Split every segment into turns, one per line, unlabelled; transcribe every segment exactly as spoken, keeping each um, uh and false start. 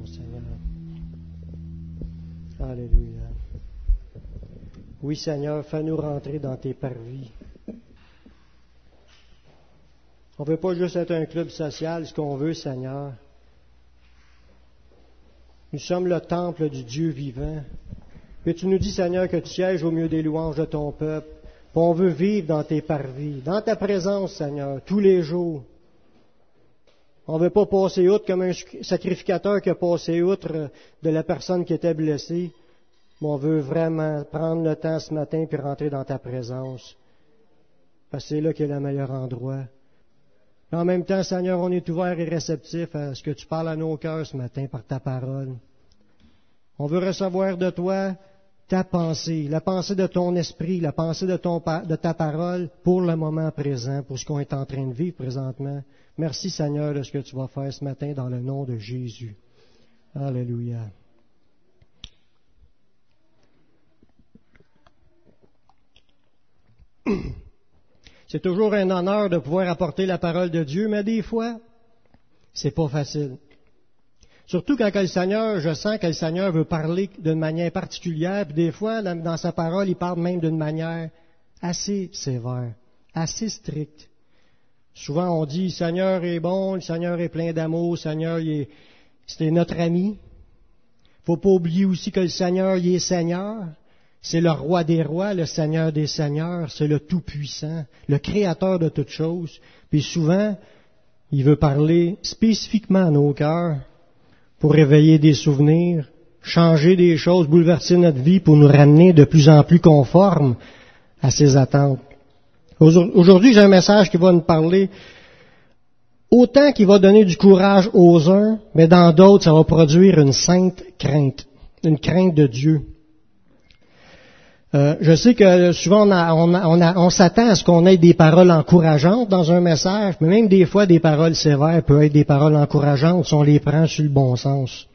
Seigneur. Alléluia. Oui, Seigneur, fais-nous rentrer dans tes parvis. On ne veut pas juste être un club social, ce qu'on veut, Seigneur. Nous sommes le temple du Dieu vivant. Et tu nous dis, Seigneur, que tu sièges au milieu des louanges de ton peuple. Puis on veut vivre dans tes parvis, dans ta présence, Seigneur, tous les jours. On ne veut pas passer outre comme un sacrificateur qui a passé outre de la personne qui était blessée. Mais on veut vraiment prendre le temps ce matin puis rentrer dans ta présence. Parce que c'est là qu'est le meilleur endroit. En même temps, Seigneur, on est ouvert et réceptif à ce que tu parles à nos cœurs ce matin par ta parole. On veut recevoir de toi ta pensée, la pensée de ton esprit, la pensée de, ton, de ta parole pour le moment présent, pour ce qu'on est en train de vivre présentement. Merci, Seigneur, de ce que tu vas faire ce matin dans le nom de Jésus. Alléluia. C'est toujours un honneur de pouvoir apporter la parole de Dieu, mais des fois, c'est pas facile. Surtout quand le Seigneur, je sens que le Seigneur veut parler d'une manière particulière, puis des fois, dans sa parole, il parle même d'une manière assez sévère, assez stricte. Souvent, on dit, le Seigneur est bon, le Seigneur est plein d'amour, le Seigneur, il est, c'est notre ami. Faut pas oublier aussi que le Seigneur, il est Seigneur. C'est le roi des rois, le Seigneur des seigneurs, c'est le Tout-Puissant, le Créateur de toutes choses. Puis souvent, il veut parler spécifiquement à nos cœurs pour réveiller des souvenirs, changer des choses, bouleverser notre vie pour nous ramener de plus en plus conformes à ses attentes. Aujourd'hui, j'ai un message qui va nous parler autant qu'il va donner du courage aux uns, mais dans d'autres, ça va produire une sainte crainte, une crainte de Dieu. Euh, je sais que souvent on, a, on, a, on, a, on s'attend à ce qu'on ait des paroles encourageantes dans un message, mais même des fois des paroles sévères peuvent être des paroles encourageantes si on les prend sur le bon sens.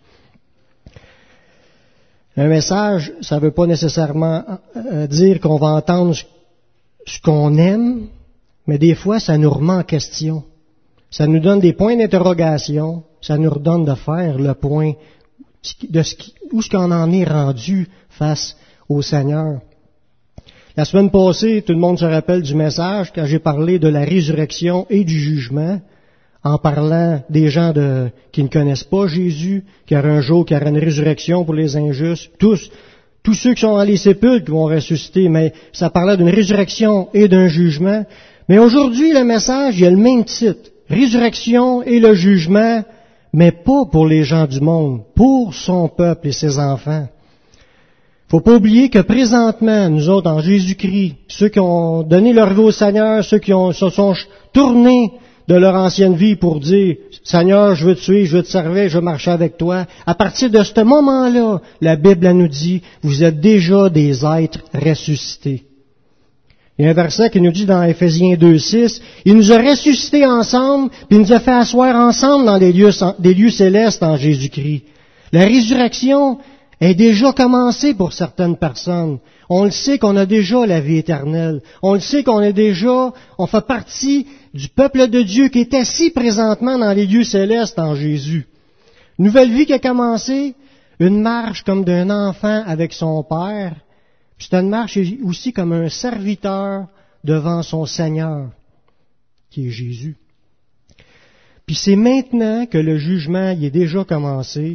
Un message, ça ne veut pas nécessairement euh, dire qu'on va entendre ce, ce qu'on aime, mais des fois ça nous remet en question. Ça nous donne des points d'interrogation, ça nous redonne de faire le point de ce qui, où ce qu'on en est rendu face au Seigneur. La semaine passée, tout le monde se rappelle du message quand j'ai parlé de la résurrection et du jugement, en parlant des gens de, qui ne connaissent pas Jésus, qu'il y aura un jour, qu'il y aura une résurrection pour les injustes, tous, tous ceux qui sont dans les sépulcres vont ressusciter, mais ça parlait d'une résurrection et d'un jugement. Mais aujourd'hui, le message, il y a le même titre, résurrection et le jugement, mais pas pour les gens du monde, pour son peuple et ses enfants. Faut pas oublier que présentement, nous autres, en Jésus-Christ, ceux qui ont donné leur vie au Seigneur, ceux qui ont, se sont tournés de leur ancienne vie pour dire, Seigneur, je veux te suivre, je veux te servir, je veux marcher avec toi. À partir de ce moment-là, la Bible elle nous dit, vous êtes déjà des êtres ressuscités. Il y a un verset qui nous dit dans Éphésiens deux six, il nous a ressuscités ensemble, puis il nous a fait asseoir ensemble dans des lieux, des lieux célestes en Jésus-Christ. La résurrection est déjà commencée pour certaines personnes. On le sait qu'on a déjà la vie éternelle. On le sait qu'on est déjà, on fait partie du peuple de Dieu qui est assis présentement dans les lieux célestes en Jésus. Nouvelle vie qui a commencé, une marche comme d'un enfant avec son Père. C'est une marche aussi comme un serviteur devant son Seigneur, qui est Jésus. Puis c'est maintenant que le jugement y est déjà commencé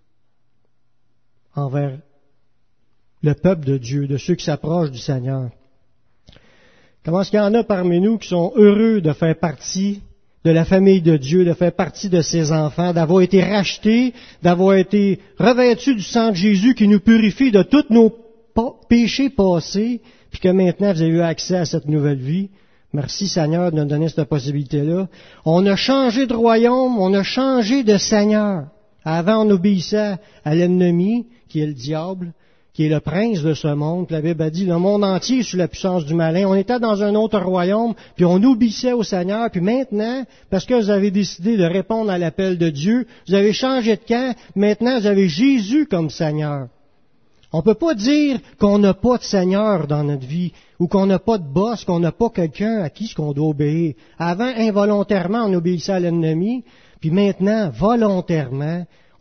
envers le peuple de Dieu, de ceux qui s'approchent du Seigneur. Comment est-ce qu'il y en a parmi nous qui sont heureux de faire partie de la famille de Dieu, de faire partie de ses enfants, d'avoir été rachetés, d'avoir été revêtus du sang de Jésus qui nous purifie de tous nos péchés passés, puis que maintenant vous avez eu accès à cette nouvelle vie. Merci Seigneur de nous donner cette possibilité-là. On a changé de royaume, on a changé de Seigneur. Avant, on obéissait à l'ennemi, qui est le diable, qui est le prince de ce monde. La Bible a dit, le monde entier est sous la puissance du malin. On était dans un autre royaume, puis on obéissait au Seigneur. Puis maintenant, parce que vous avez décidé de répondre à l'appel de Dieu, vous avez changé de camp. Maintenant, vous avez Jésus comme Seigneur. On ne peut pas dire qu'on n'a pas de Seigneur dans notre vie, ou qu'on n'a pas de boss, qu'on n'a pas quelqu'un à qui ce qu'on doit obéir. Avant, involontairement, on obéissait à l'ennemi, puis maintenant, volontairement,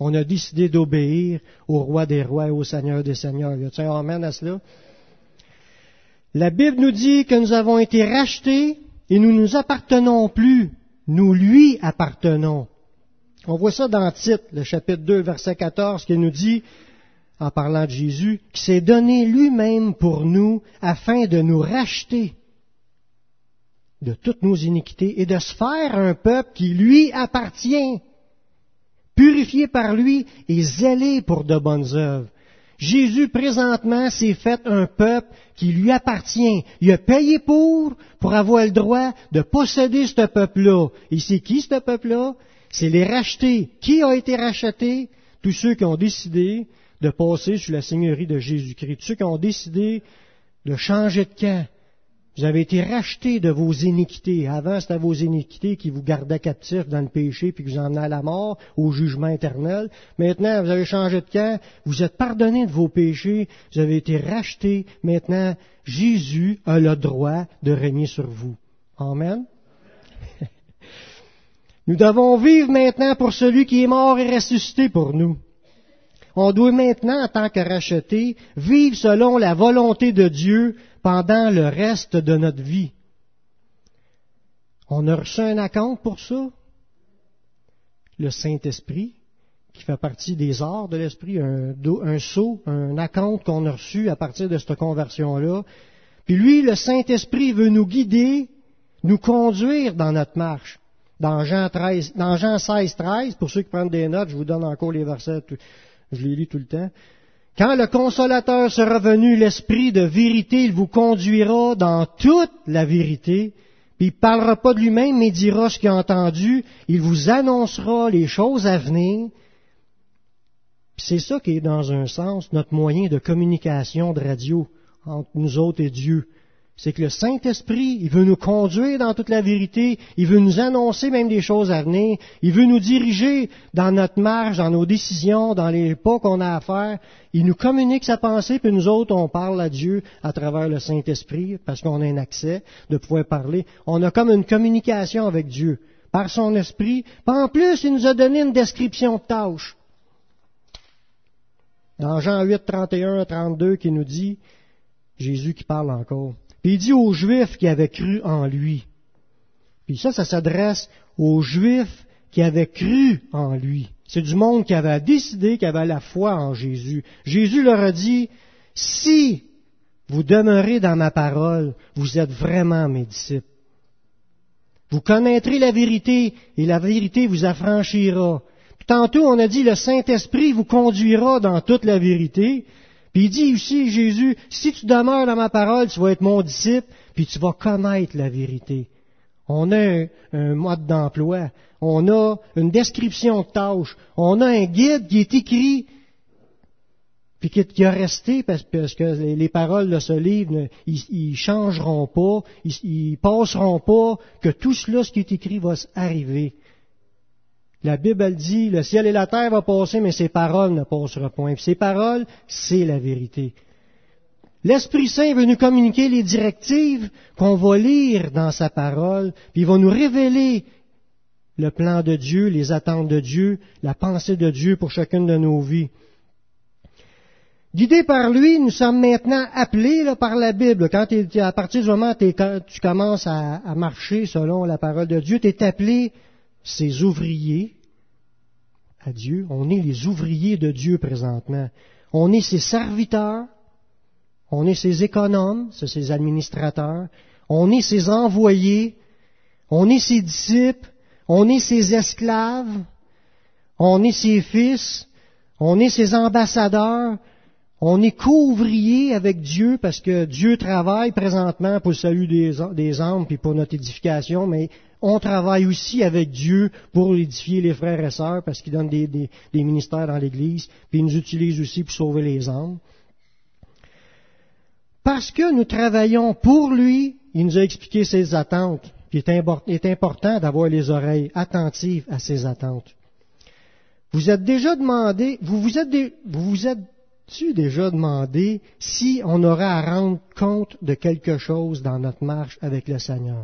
On a décidé d'obéir au Roi des rois et au Seigneur des seigneurs. Y a-t-il un amen à cela? La Bible nous dit que nous avons été rachetés et nous ne nous appartenons plus. Nous lui appartenons. On voit ça dans Tite, le chapitre deux, verset quatorze, qui nous dit, en parlant de Jésus, qu'il s'est donné lui-même pour nous afin de nous racheter de toutes nos iniquités et de se faire un peuple qui lui appartient, purifié par lui et zélé pour de bonnes œuvres. Jésus, présentement, s'est fait un peuple qui lui appartient. Il a payé pour, pour avoir le droit de posséder ce peuple-là. Et c'est qui ce peuple-là? C'est les rachetés. Qui a été racheté? Tous ceux qui ont décidé de passer sous la seigneurie de Jésus-Christ. Tous ceux qui ont décidé de changer de camp. Vous avez été rachetés de vos iniquités. Avant, c'était vos iniquités qui vous gardaient captifs dans le péché puis qui vous emmenaient à la mort, au jugement éternel. Maintenant, vous avez changé de camp. Vous êtes pardonnés de vos péchés. Vous avez été rachetés. Maintenant, Jésus a le droit de régner sur vous. Amen. Nous devons vivre maintenant pour celui qui est mort et ressuscité pour nous. On doit maintenant, en tant que rachetés, vivre selon la volonté de Dieu pendant le reste de notre vie. On a reçu un acompte pour ça. Le Saint-Esprit, qui fait partie des arts de l'Esprit, un, un sceau, un acompte qu'on a reçu à partir de cette conversion-là. Puis lui, le Saint-Esprit veut nous guider, nous conduire dans notre marche. Dans Jean, treize, dans Jean seize, treize, pour ceux qui prennent des notes, je vous donne encore les versets, je les lis tout le temps. Quand le Consolateur sera venu, l'Esprit de vérité, il vous conduira dans toute la vérité, puis il ne parlera pas de lui-même, mais il dira ce qu'il a entendu, il vous annoncera les choses à venir. Puis c'est ça qui est, dans un sens, notre moyen de communication de radio entre nous autres et Dieu. C'est que le Saint-Esprit, il veut nous conduire dans toute la vérité, il veut nous annoncer même des choses à venir, il veut nous diriger dans notre marche, dans nos décisions, dans les pas qu'on a à faire. Il nous communique sa pensée, puis nous autres, on parle à Dieu à travers le Saint-Esprit, parce qu'on a un accès de pouvoir parler. On a comme une communication avec Dieu, par son Esprit. Puis en plus, il nous a donné une description de tâche. Dans Jean huit, trente et un à trente-deux, qui nous dit, Jésus qui parle encore. Puis il dit aux Juifs qui avaient cru en lui. Puis ça, ça s'adresse aux Juifs qui avaient cru en lui. C'est du monde qui avait décidé, qui avait la foi en Jésus. Jésus leur a dit, si vous demeurez dans ma parole, vous êtes vraiment mes disciples. Vous connaîtrez la vérité et la vérité vous affranchira. Puis tantôt, on a dit, le Saint-Esprit vous conduira dans toute la vérité. Puis il dit aussi, Jésus, si tu demeures dans ma parole, tu vas être mon disciple, puis tu vas connaître la vérité. On a un, un mode d'emploi, on a une description de tâche, on a un guide qui est écrit, puis qui, qui a resté, parce, parce que les, les paroles de ce livre, ils ne changeront pas, ils ne passeront pas, que tout cela, ce qui est écrit, va arriver. La Bible, elle dit, le ciel et la terre vont passer, mais ses paroles ne passeront point. Puis ses paroles, c'est la vérité. L'Esprit Saint veut nous communiquer les directives qu'on va lire dans sa parole, puis il va nous révéler le plan de Dieu, les attentes de Dieu, la pensée de Dieu pour chacune de nos vies. Guidés par lui, nous sommes maintenant appelés là, par la Bible. Quand t'es, à partir du moment où tu commences à, à marcher selon la parole de Dieu, tu es appelé ses ouvriers à Dieu. On est les ouvriers de Dieu présentement. On est ses serviteurs. On est ses économes, c'est ses administrateurs. On est ses envoyés. On est ses disciples. On est ses esclaves. On est ses fils. On est ses ambassadeurs. On est co-ouvriers avec Dieu parce que Dieu travaille présentement pour le salut des, des âmes puis pour notre édification, mais on travaille aussi avec Dieu pour édifier les frères et sœurs parce qu'il donne des, des, des ministères dans l'Église, puis il nous utilise aussi pour sauver les âmes. Parce que nous travaillons pour lui, il nous a expliqué ses attentes. Puis il est important d'avoir les oreilles attentives à ses attentes. Vous êtes déjà demandé, vous vous êtes, vous vous êtes-tu déjà demandé si on aura à rendre compte de quelque chose dans notre marche avec le Seigneur?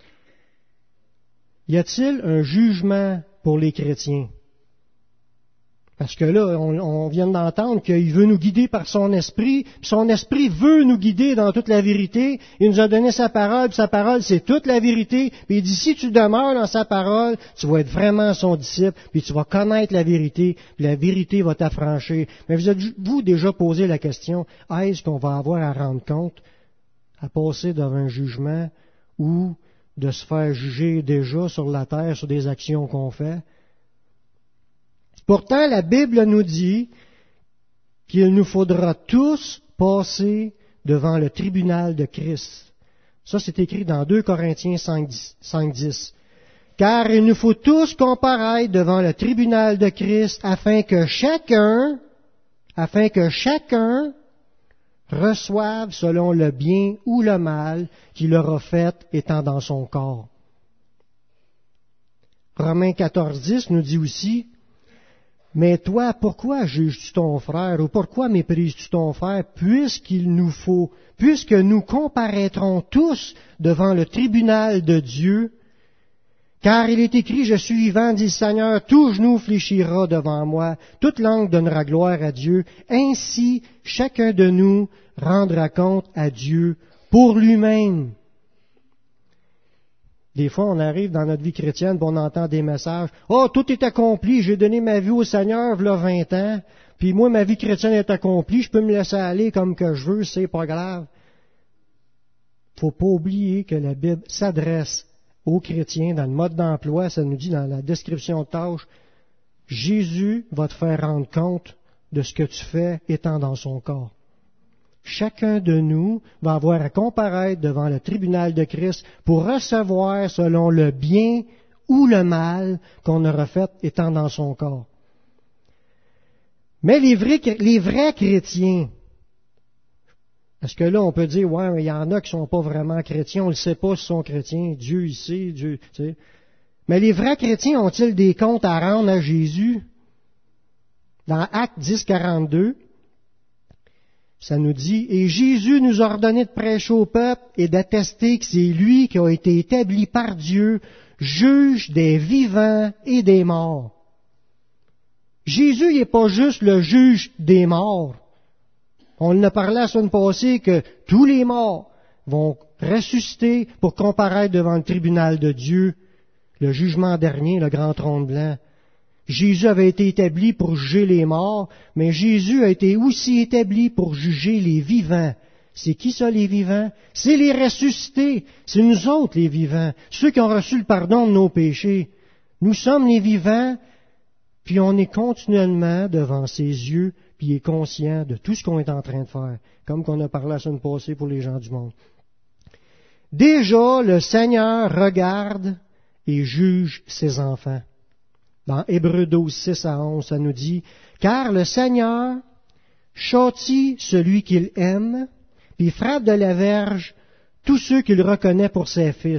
Y a-t-il un jugement pour les chrétiens? Parce que là, on, on vient d'entendre qu'il veut nous guider par son esprit, puis son esprit veut nous guider dans toute la vérité. Il nous a donné sa parole, puis sa parole, c'est toute la vérité. Puis il dit, si tu demeures dans sa parole, tu vas être vraiment son disciple, puis tu vas connaître la vérité, puis la vérité va t'affranchir. Mais vous êtes-vous déjà posé la question, est-ce qu'on va avoir à rendre compte, à passer devant un jugement, ou de se faire juger déjà sur la terre, sur des actions qu'on fait? Pourtant, la Bible nous dit qu'il nous faudra tous passer devant le tribunal de Christ. Ça, c'est écrit dans deux Corinthiens cinq dix. Car il nous faut tous comparaître devant le tribunal de Christ afin que chacun, afin que chacun reçoive selon le bien ou le mal qu'il aura fait étant dans son corps. Romains quatorze dix nous dit aussi, mais toi, pourquoi juges-tu ton frère, ou pourquoi méprises-tu ton frère, puisqu'il nous faut, puisque nous comparaîtrons tous devant le tribunal de Dieu, car il est écrit, je suis vivant, dit le Seigneur, tout genou fléchira devant moi, toute langue donnera gloire à Dieu, ainsi chacun de nous rendra compte à Dieu pour lui-même. Des fois, on arrive dans notre vie chrétienne, puis on entend des messages. « Oh, tout est accompli, j'ai donné ma vie au Seigneur, v'là vingt ans, puis moi, ma vie chrétienne est accomplie, je peux me laisser aller comme que je veux, c'est pas grave. » Faut pas oublier que la Bible s'adresse aux chrétiens dans le mode d'emploi, ça nous dit dans la description de tâche, Jésus va te faire rendre compte de ce que tu fais étant dans son corps. Chacun de nous va avoir à comparaître devant le tribunal de Christ pour recevoir selon le bien ou le mal qu'on aura fait étant dans son corps. Mais les vrais, les vrais chrétiens, parce que là on peut dire, ouais, mais il y en a qui ne sont pas vraiment chrétiens, on ne sait pas s'ils sont chrétiens, Dieu il sait, Dieu, tu sais. Mais les vrais chrétiens ont-ils des comptes à rendre à Jésus? Dans Actes dix, quarante-deux, ça nous dit, « Et Jésus nous a ordonné de prêcher au peuple et d'attester que c'est lui qui a été établi par Dieu, juge des vivants et des morts. » Jésus n'est pas juste le juge des morts. On en a parlé la semaine passée que tous les morts vont ressusciter pour comparaître devant le tribunal de Dieu, le jugement dernier, le grand trône blanc. Jésus avait été établi pour juger les morts, mais Jésus a été aussi établi pour juger les vivants. C'est qui ça, les vivants? C'est les ressuscités. C'est nous autres, les vivants. Ceux qui ont reçu le pardon de nos péchés. Nous sommes les vivants, puis on est continuellement devant ses yeux, puis il est conscient de tout ce qu'on est en train de faire, comme qu'on a parlé la semaine passée pour les gens du monde. Déjà, le Seigneur regarde et juge ses enfants. Dans Hébreux douze, six à onze, ça nous dit, « Car le Seigneur châtie celui qu'il aime, puis frappe de la verge tous ceux qu'il reconnaît pour ses fils. »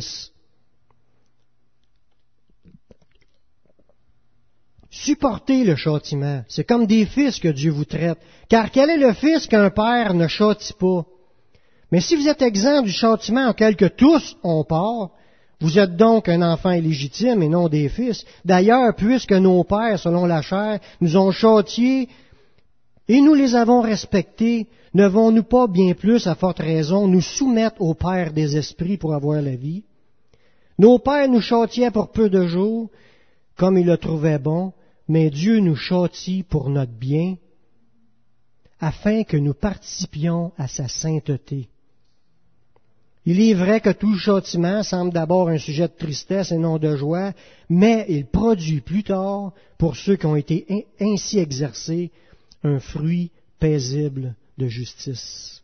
Supportez le châtiment. C'est comme des fils que Dieu vous traite. Car quel est le fils qu'un père ne châtie pas? Mais si vous êtes exempt du châtiment auquel que tous ont part, vous êtes donc un enfant illégitime et non des fils. D'ailleurs, puisque nos pères, selon la chair, nous ont châtiés et nous les avons respectés, ne vont-nous pas bien plus, à forte raison, nous soumettre au Père des esprits pour avoir la vie? Nos pères nous châtiaient pour peu de jours, comme ils le trouvaient bon, mais Dieu nous châtie pour notre bien, afin que nous participions à sa sainteté. Il est vrai que tout châtiment semble d'abord un sujet de tristesse et non de joie, mais il produit plus tard, pour ceux qui ont été ainsi exercés, un fruit paisible de justice.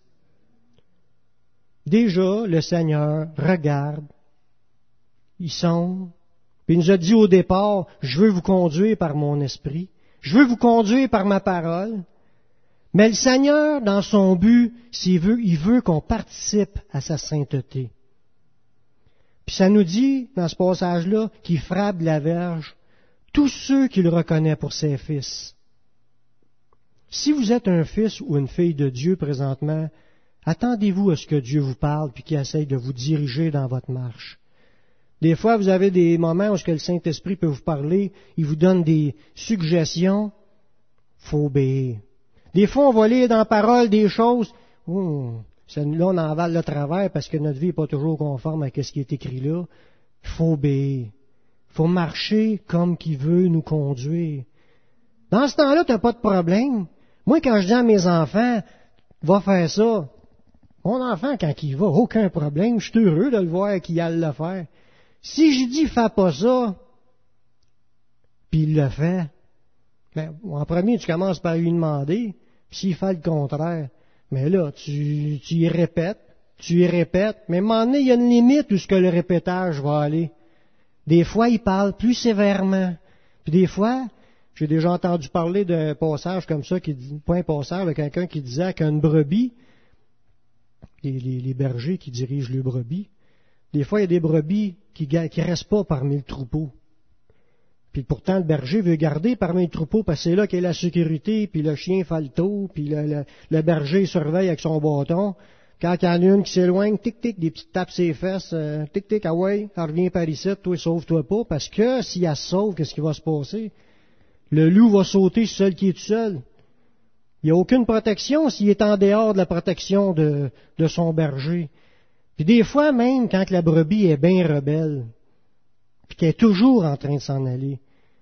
Déjà, le Seigneur regarde, il sonde, puis il nous a dit au départ, je veux vous conduire par mon esprit, je veux vous conduire par ma parole. Mais le Seigneur, dans son but, s'il veut, il veut qu'on participe à sa sainteté. Puis ça nous dit, dans ce passage-là, qu'il frappe de la verge tous ceux qu'il reconnaît pour ses fils. Si vous êtes un fils ou une fille de Dieu présentement, attendez-vous à ce que Dieu vous parle puis qu'il essaye de vous diriger dans votre marche. Des fois, vous avez des moments où le Saint-Esprit peut vous parler, il vous donne des suggestions. faut obéir. Des fois, on va lire dans la parole des choses, hum, là, on en avale le travers parce que notre vie n'est pas toujours conforme à ce qui est écrit là. Il faut obéir. Il faut marcher comme qu'il veut nous conduire. Dans ce temps-là, tu n'as pas de problème. Moi, quand je dis à mes enfants, va faire ça, mon enfant, quand il va, aucun problème, je suis heureux de le voir qu'il aille le faire. Si je dis, fais pas ça, puis il le fait, ben, en premier, tu commences par lui demander, puis s'il fait le contraire, mais là, tu, tu y répètes, tu y répètes, mais à un moment donné, il y a une limite où ce que le répétage va aller. Des fois, il parle plus sévèrement, puis des fois, j'ai déjà entendu parler d'un passage comme ça, qui dit, pas un passage, mais quelqu'un qui disait qu'une brebis, les, les, les bergers qui dirigent les brebis, des fois, il y a des brebis qui ne restent pas parmi le troupeau. Puis pourtant, le berger veut garder parmi le troupeau parce que c'est là qu'il y a la sécurité, puis le chien fait le tour, puis le, le, le berger surveille avec son bâton. Quand il y en a une qui s'éloigne, tic-tic, des petites tapes ses fesses, euh, tic-tic, ah ouais, elle revient par ici, toi, sauve-toi pas, parce que si elle se sauve, qu'est-ce qui va se passer? Le loup va sauter sur celui qui est tout seul. Il n'y a aucune protection s'il est en dehors de la protection de, de son berger. Puis des fois, même quand la brebis est bien rebelle, puis qu'elle est toujours en train de s'en aller,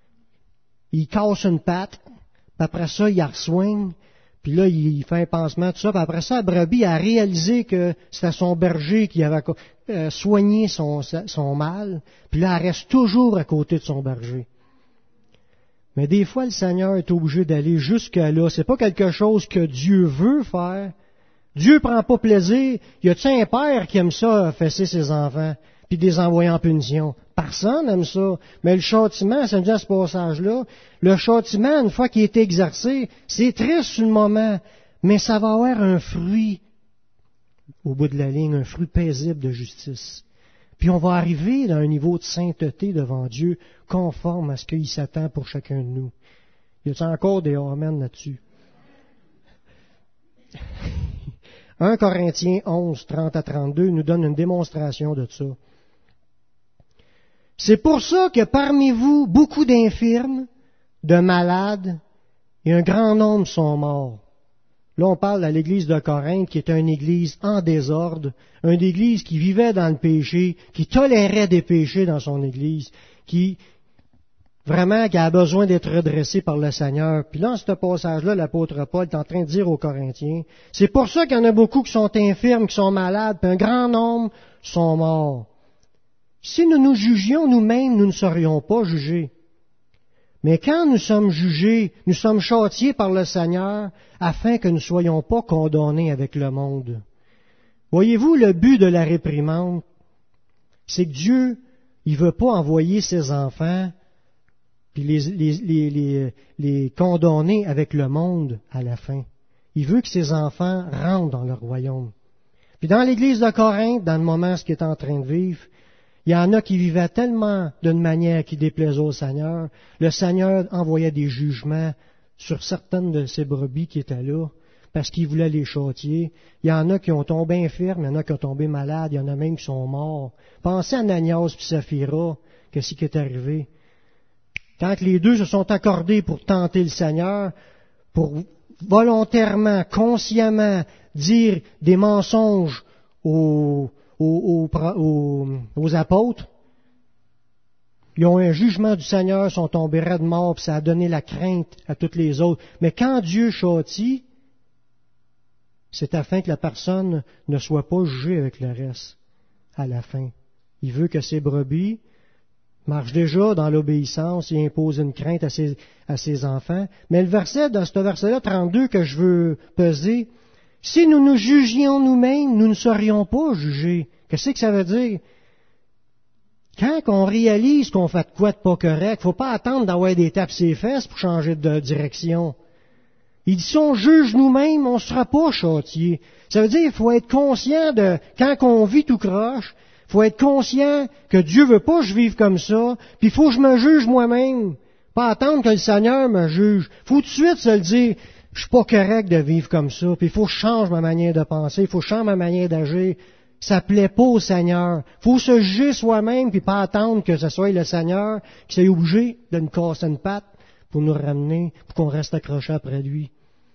il casse une patte, puis après ça, il la resoigne, puis là, il fait un pansement, tout ça, puis après ça, la brebis a réalisé que c'était son berger qui avait euh, soigné son, son mal, puis là, elle reste toujours à côté de son berger. Mais des fois, le Seigneur est obligé d'aller jusqu'à là. C'est pas quelque chose que Dieu veut faire. Dieu prend pas plaisir. Y a-t-il un père qui aime ça, fesser ses enfants, puis les envoyer en punition? Personne n'aime ça. Mais le châtiment, ça me dit à ce passage-là, le châtiment, une fois qu'il est exercé, c'est triste sur le moment, mais ça va avoir un fruit, au bout de la ligne, un fruit paisible de justice. Puis on va arriver dans un niveau de sainteté devant Dieu, conforme à ce qu'il s'attend pour chacun de nous. Y a-t-il encore des amen là-dessus? un Corinthiens onze, trente à trente-deux nous donne une démonstration de ça. C'est pour ça que parmi vous, beaucoup d'infirmes, de malades, et un grand nombre sont morts. Là, on parle à l'église de Corinthe, qui est une église en désordre, une église qui vivait dans le péché, qui tolérait des péchés dans son église, qui vraiment qui a besoin d'être redressée par le Seigneur. Puis dans ce passage-là, l'apôtre Paul est en train de dire aux Corinthiens, c'est pour ça qu'il y en a beaucoup qui sont infirmes, qui sont malades, puis un grand nombre sont morts. Si nous nous jugions nous-mêmes, nous ne serions pas jugés. Mais quand nous sommes jugés, nous sommes châtiés par le Seigneur afin que nous ne soyons pas condamnés avec le monde. Voyez-vous, le but de la réprimande, c'est que Dieu, il veut pas envoyer ses enfants puis les, les, les, les, les condamner avec le monde à la fin. Il veut que ses enfants rentrent dans le royaume. Puis dans l'église de Corinthe, dans le moment ce qu'il est en train de vivre, il y en a qui vivaient tellement d'une manière qui déplaisait au Seigneur. Le Seigneur envoyait des jugements sur certaines de ces brebis qui étaient là, parce qu'il voulait les châtier. Il y en a qui ont tombé infirmes, il y en a qui ont tombé malades, il y en a même qui sont morts. Pensez à Ananias et Saphira, qu'est-ce qui est arrivé? Quand les deux se sont accordés pour tenter le Seigneur, pour volontairement, consciemment dire des mensonges aux Aux, aux, aux, aux apôtres, ils ont un jugement du Seigneur, sont tombés raides morts, puis ça a donné la crainte à toutes les autres. Mais quand Dieu châtie, c'est afin que la personne ne soit pas jugée avec le reste à la fin. Il veut que ses brebis marchent déjà dans l'obéissance et imposent une crainte à ses, à ses enfants. Mais le verset, dans ce verset-là, trente-deux, que je veux peser, si nous nous jugions nous-mêmes, nous ne serions pas jugés. Qu'est-ce que ça veut dire? Quand on réalise qu'on fait de quoi de pas correct, il ne faut pas attendre d'avoir des tapes sur les fesses pour changer de direction. Il dit, si on juge nous-mêmes, on ne sera pas châtié. Ça veut dire qu'il faut être conscient de, quand on vit tout croche, il faut être conscient que Dieu veut pas que je vive comme ça, puis il faut que je me juge moi-même. Pas attendre que le Seigneur me juge. Il faut tout de suite se le dire, je suis pas correct de vivre comme ça, puis il faut que je change ma manière de penser, il faut que je change ma manière d'agir. Ça plaît pas au Seigneur. Il faut se juger soi-même, puis pas attendre que ce soit le Seigneur qui soit obligé de nous casser une patte pour nous ramener, pour qu'on reste accroché après lui.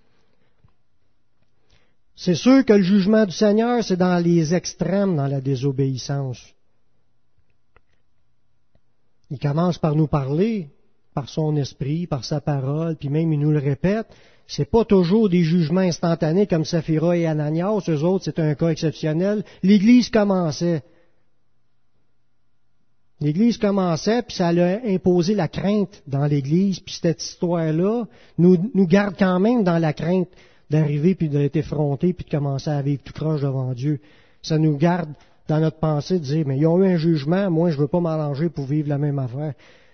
C'est sûr que le jugement du Seigneur, c'est dans les extrêmes, dans la désobéissance. Il commence par nous parler, par son esprit, par sa parole, puis même il nous le répète. C'est pas toujours des jugements instantanés comme Saphira et Ananias, eux autres, c'est un cas exceptionnel. L'Église commençait. L'Église commençait, puis ça a imposé la crainte dans l'Église, puis cette histoire-là nous, nous garde quand même dans la crainte d'arriver, puis d'être effronté, puis de commencer à vivre tout croche devant Dieu. Ça nous garde dans notre pensée de dire, mais ils ont eu un jugement, moi je ne veux pas m'arranger pour vivre la même affaire.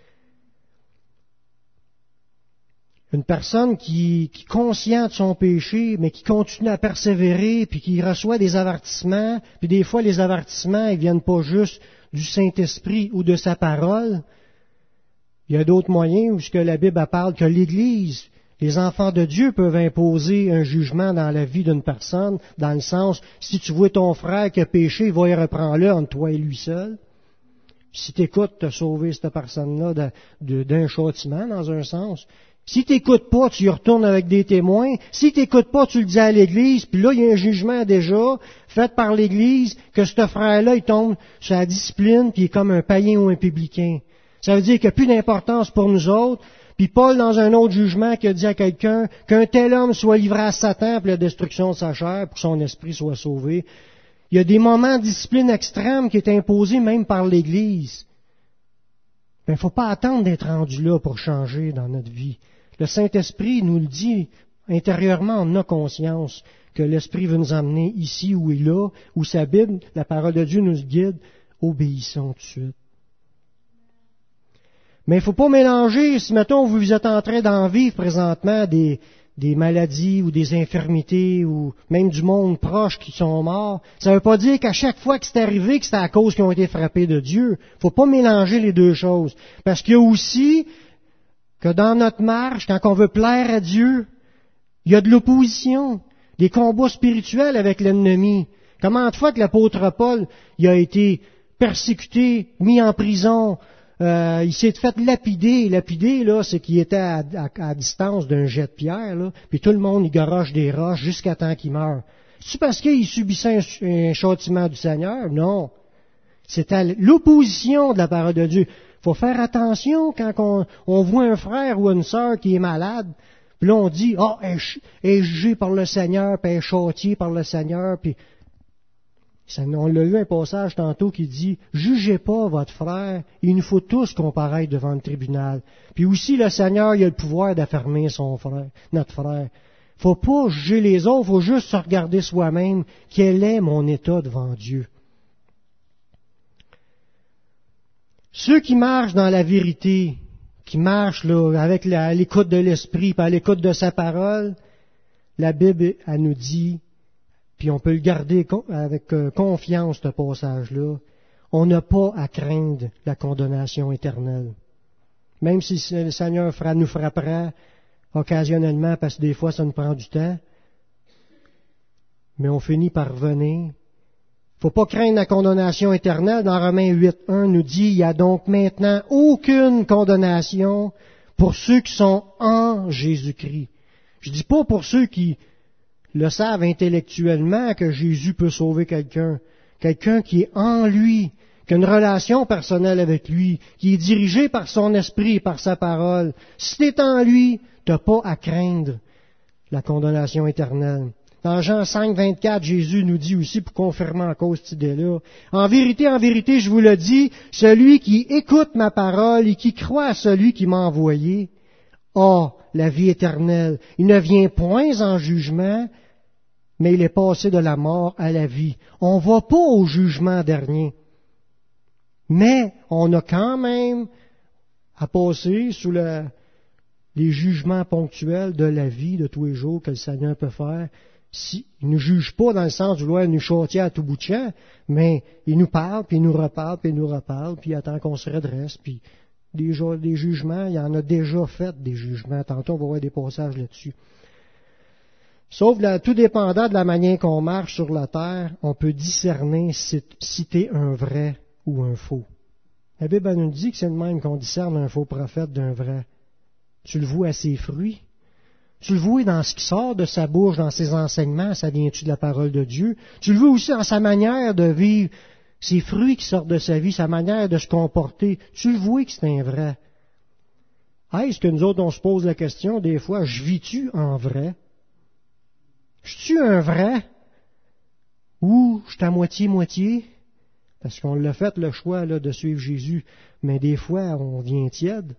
Une personne qui, qui est consciente de son péché, mais qui continue à persévérer, puis qui reçoit des avertissements, puis des fois les avertissements, ils viennent pas juste du Saint-Esprit ou de sa parole. Il y a d'autres moyens où ce que la Bible parle que l'Église, les enfants de Dieu peuvent imposer un jugement dans la vie d'une personne, dans le sens, si tu vois ton frère qui a péché, va y reprendre-le entre toi et lui seul. Si tu écoutes, tu as sauvé cette personne-là de, de, d'un châtiment, dans un sens. Si tu n'écoutes pas, tu y retournes avec des témoins. Si tu n'écoutes pas, tu le dis à l'Église. Puis là, il y a un jugement déjà fait par l'Église que ce frère-là, il tombe sur la discipline, puis il est comme un païen ou un publicain. Ça veut dire qu'il n'y a plus d'importance pour nous autres. Puis Paul, dans un autre jugement, qui a dit à quelqu'un qu'un tel homme soit livré à Satan pour la destruction de sa chair, pour que son esprit soit sauvé. Il y a des moments de discipline extrême qui est imposé même par l'Église. Il ne faut pas attendre d'être rendu là pour changer dans notre vie. Le Saint-Esprit nous le dit intérieurement, on a conscience que l'Esprit veut nous emmener ici où il est là, où sa Bible, la parole de Dieu nous guide, obéissons tout de suite. Mais il ne faut pas mélanger, si mettons vous êtes en train d'en vivre présentement des, des maladies ou des infirmités ou même du monde proche qui sont morts, ça ne veut pas dire qu'à chaque fois que c'est arrivé que c'est à cause qu'ils ont été frappés de Dieu. Il ne faut pas mélanger les deux choses. Parce qu'il y a aussi que dans notre marche, quand on veut plaire à Dieu, il y a de l'opposition, des combats spirituels avec l'ennemi. Comment de fois que l'apôtre Paul il a été persécuté, mis en prison, Euh, il s'est fait lapider. Lapider, là, c'est qu'il était à, à, à distance d'un jet de pierre, là, puis tout le monde, il garoche des roches jusqu'à temps qu'il meure. C'est parce qu'il subissait un, un châtiment du Seigneur? Non. C'était l'opposition de la parole de Dieu. Il faut faire attention quand on, on voit un frère ou une sœur qui est malade, puis là, on dit, « Ah, oh, elle est jugée par le Seigneur, puis elle est châtiée par le Seigneur, puis... » On l'a eu un passage tantôt qui dit « Jugez pas votre frère, il nous faut tous comparaître devant le tribunal. » Puis aussi, le Seigneur, il a le pouvoir d'affermir son frère, notre frère. Faut pas juger les autres, faut juste se regarder soi-même. Quel est mon état devant Dieu? Ceux qui marchent dans la vérité, qui marchent là, avec la, à l'écoute de l'Esprit, puis à l'écoute de sa parole, la Bible, elle nous dit, puis on peut le garder avec confiance, ce passage-là, on n'a pas à craindre la condamnation éternelle. Même si le Seigneur nous frappera occasionnellement, parce que des fois ça nous prend du temps, mais on finit par revenir. Il ne faut pas craindre la condamnation éternelle. Dans Romains huit, un nous dit, il n'y a donc maintenant aucune condamnation pour ceux qui sont en Jésus-Christ. Je ne dis pas pour ceux qui le savent intellectuellement que Jésus peut sauver quelqu'un. Quelqu'un qui est en lui, qui a une relation personnelle avec lui, qui est dirigé par son esprit et par sa parole. Si tu es en lui, tu n'as pas à craindre la condamnation éternelle. Dans Jean cinq, vingt-quatre, Jésus nous dit aussi, pour confirmer encore cette idée-là, « En vérité, en vérité, je vous le dis, celui qui écoute ma parole et qui croit à celui qui m'a envoyé, a la vie éternelle. Il ne vient point en jugement, mais il est passé de la mort à la vie. » On ne va pas au jugement dernier, mais on a quand même à passer sous le, les jugements ponctuels de la vie de tous les jours que le Seigneur peut faire. Si, il ne nous juge pas dans le sens de vouloir nous châtier à tout bout de champ, mais il nous parle, puis il nous reparle, puis il nous reparle, puis il attend qu'on se redresse, puis des, des jugements, il y en a déjà fait des jugements. Tantôt, on va voir des passages là-dessus. Sauf là, tout dépendant de la manière qu'on marche sur la terre, on peut discerner si, si t'es un vrai ou un faux. La Bible nous dit que c'est le même qu'on discerne un faux prophète d'un vrai. Tu le vois à ses fruits. Tu le vois dans ce qui sort de sa bouche, dans ses enseignements, ça vient-tu de la parole de Dieu? Tu le vois aussi dans sa manière de vivre, ses fruits qui sortent de sa vie, sa manière de se comporter. Tu le vois que c'est un vrai. Est-ce que nous autres, on se pose la question, des fois, je vis-tu en vrai? Je suis un vrai? Ou je suis à moitié-moitié? Parce qu'on l'a fait le choix là, de suivre Jésus, mais des fois, on vient tiède.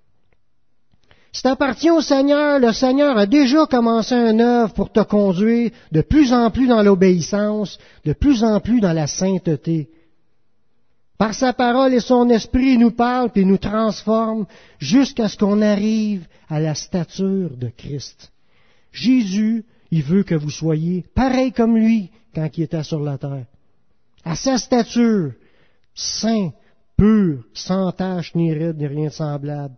Si t'appartiens au Seigneur, le Seigneur a déjà commencé une œuvre pour te conduire de plus en plus dans l'obéissance, de plus en plus dans la sainteté. Par sa parole et son esprit, il nous parle et nous transforme jusqu'à ce qu'on arrive à la stature de Christ. Jésus, il veut que vous soyez pareil comme lui quand il était sur la terre. À sa stature, saint, pur, sans tache ni ride, ni rien de semblable.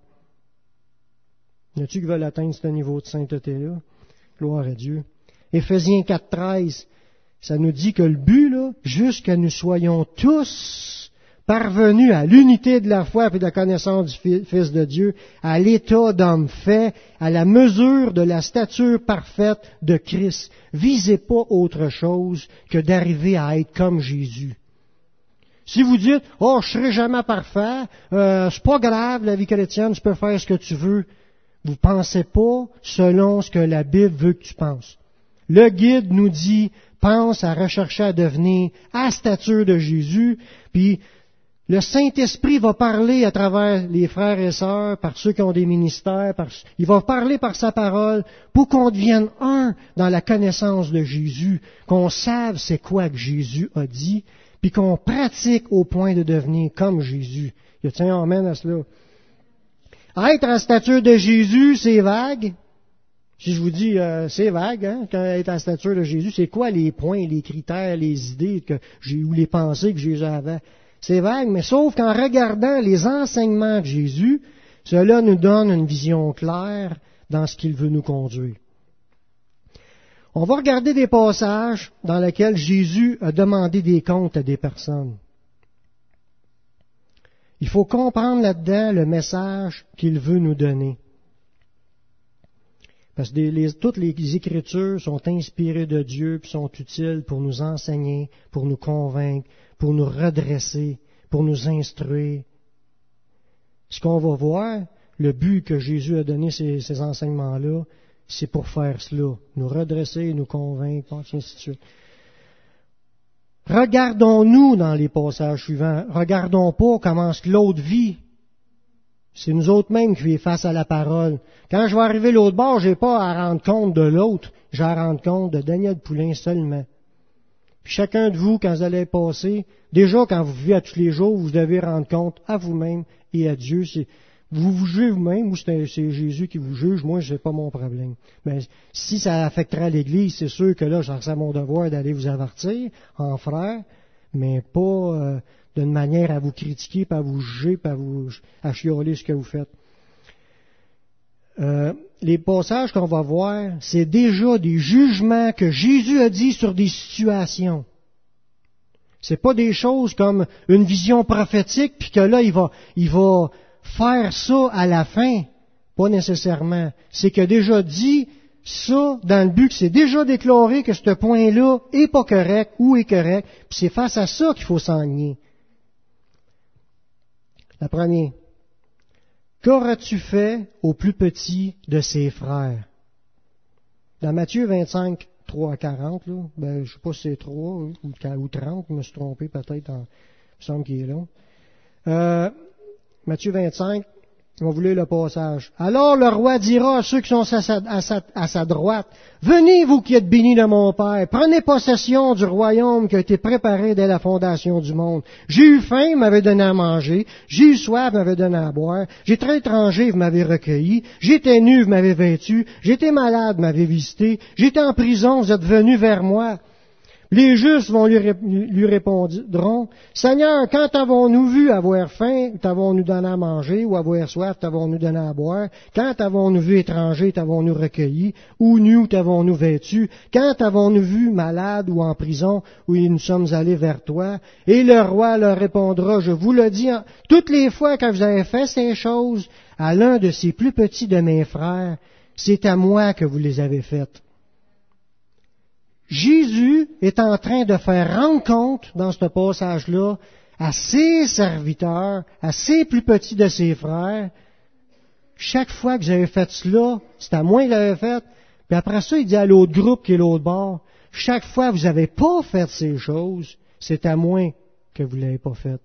Y en a-tu qui veulent atteindre ce niveau de sainteté-là? Gloire à Dieu. Éphésiens quatre treize, ça nous dit que le but, là, jusqu'à nous soyons tous parvenus à l'unité de la foi et de la connaissance du Fils de Dieu, à l'état d'homme fait, à la mesure de la stature parfaite de Christ. Visez pas autre chose que d'arriver à être comme Jésus. Si vous dites, « Oh, je serai jamais parfait, euh, c'est pas grave, la vie chrétienne, tu peux faire ce que tu veux », vous ne pensez pas selon ce que la Bible veut que tu penses. Le guide nous dit, pense à rechercher à devenir à la stature de Jésus, puis le Saint-Esprit va parler à travers les frères et sœurs, par ceux qui ont des ministères, par, il va parler par sa parole pour qu'on devienne un dans la connaissance de Jésus, qu'on sache c'est quoi que Jésus a dit, puis qu'on pratique au point de devenir comme Jésus. Y a-t-il un amen à cela? Être à la stature de Jésus, c'est vague. Si je vous dis, euh, c'est vague, hein, quand être à la stature de Jésus, c'est quoi les points, les critères, les idées que j'ai, ou les pensées que Jésus avait? C'est vague, mais sauf qu'en regardant les enseignements de Jésus, cela nous donne une vision claire dans ce qu'il veut nous conduire. On va regarder des passages dans lesquels Jésus a demandé des comptes à des personnes. Il faut comprendre là-dedans le message qu'il veut nous donner. Parce que les, toutes les Écritures sont inspirées de Dieu et sont utiles pour nous enseigner, pour nous convaincre, pour nous redresser, pour nous instruire. Ce qu'on va voir, le but que Jésus a donné ces, ces enseignements-là, c'est pour faire cela, nous redresser, nous convaincre, ainsi de suite. Regardons-nous dans les passages suivants. Regardons pas comment ce que l'autre vit. C'est nous autres mêmes qui vivons face à la parole. Quand je vais arriver l'autre bord, je n'ai pas à rendre compte de l'autre, j'ai à rendre compte de Daniel Poulain seulement. Puis chacun de vous, quand vous allez passer, déjà quand vous vivez à tous les jours, vous devez rendre compte à vous-même et à Dieu. C'est, vous vous jugez vous-même ou c'est, c'est Jésus qui vous juge, moi, c'est pas mon problème. Mais si ça affecterait l'Église, c'est sûr que là, j'en serais mon devoir d'aller vous avertir en frère, mais pas euh, d'une manière à vous critiquer, pas à vous juger, pas à vous à chialer ce que vous faites. Euh, les passages qu'on va voir, c'est déjà des jugements que Jésus a dit sur des situations. C'est pas des choses comme une vision prophétique, puis que là, il va, il va faire ça à la fin. Pas nécessairement. C'est qu'il a déjà dit ça dans le but que c'est déjà déclaré que ce point-là est pas correct ou est correct, puis c'est face à ça qu'il faut s'enligner. La première. Qu'auras-tu fait au plus petit de ses frères? Dans Matthieu vingt-cinq, trois à quarante, là, ben, je ne sais pas si c'est trois ou, ou trente, je me suis trompé peut-être, en, il me semble qu'il est là. Euh, Matthieu vingt-cinq, on va vous lire le passage. Alors le roi dira à ceux qui sont à sa, à sa, à sa droite, « Venez, vous qui êtes bénis de mon Père, prenez possession du royaume qui a été préparé dès la fondation du monde. J'ai eu faim, vous m'avez donné à manger. J'ai eu soif, vous m'avez donné à boire. J'étais étranger, vous m'avez recueilli. J'étais nu, vous m'avez vêtu. J'étais malade, vous m'avez visité. J'étais en prison, vous êtes venus vers moi. » Les justes vont lui, lui répondront, « Seigneur, quand t'avons-nous vu avoir faim, t'avons-nous donné à manger, ou avoir soif, t'avons-nous donné à boire? Quand t'avons-nous vu étranger, t'avons-nous recueilli, ou nu, t'avons-nous vêtu? Quand t'avons-nous vu malade ou en prison, où nous sommes allés vers toi? » Et le roi leur répondra, « Je vous le dis, toutes les fois que vous avez fait ces choses à l'un de ces plus petits de mes frères, c'est à moi que vous les avez faites. Jésus est en train de faire rendre compte, dans ce passage-là, à ses serviteurs, à ses plus petits de ses frères, chaque fois que vous avez fait cela, c'est à moi que vous l'avez fait. Puis après ça, il dit à l'autre groupe qui est l'autre bord, chaque fois que vous n'avez pas fait ces choses, c'est à moi que vous ne l'avez pas fait.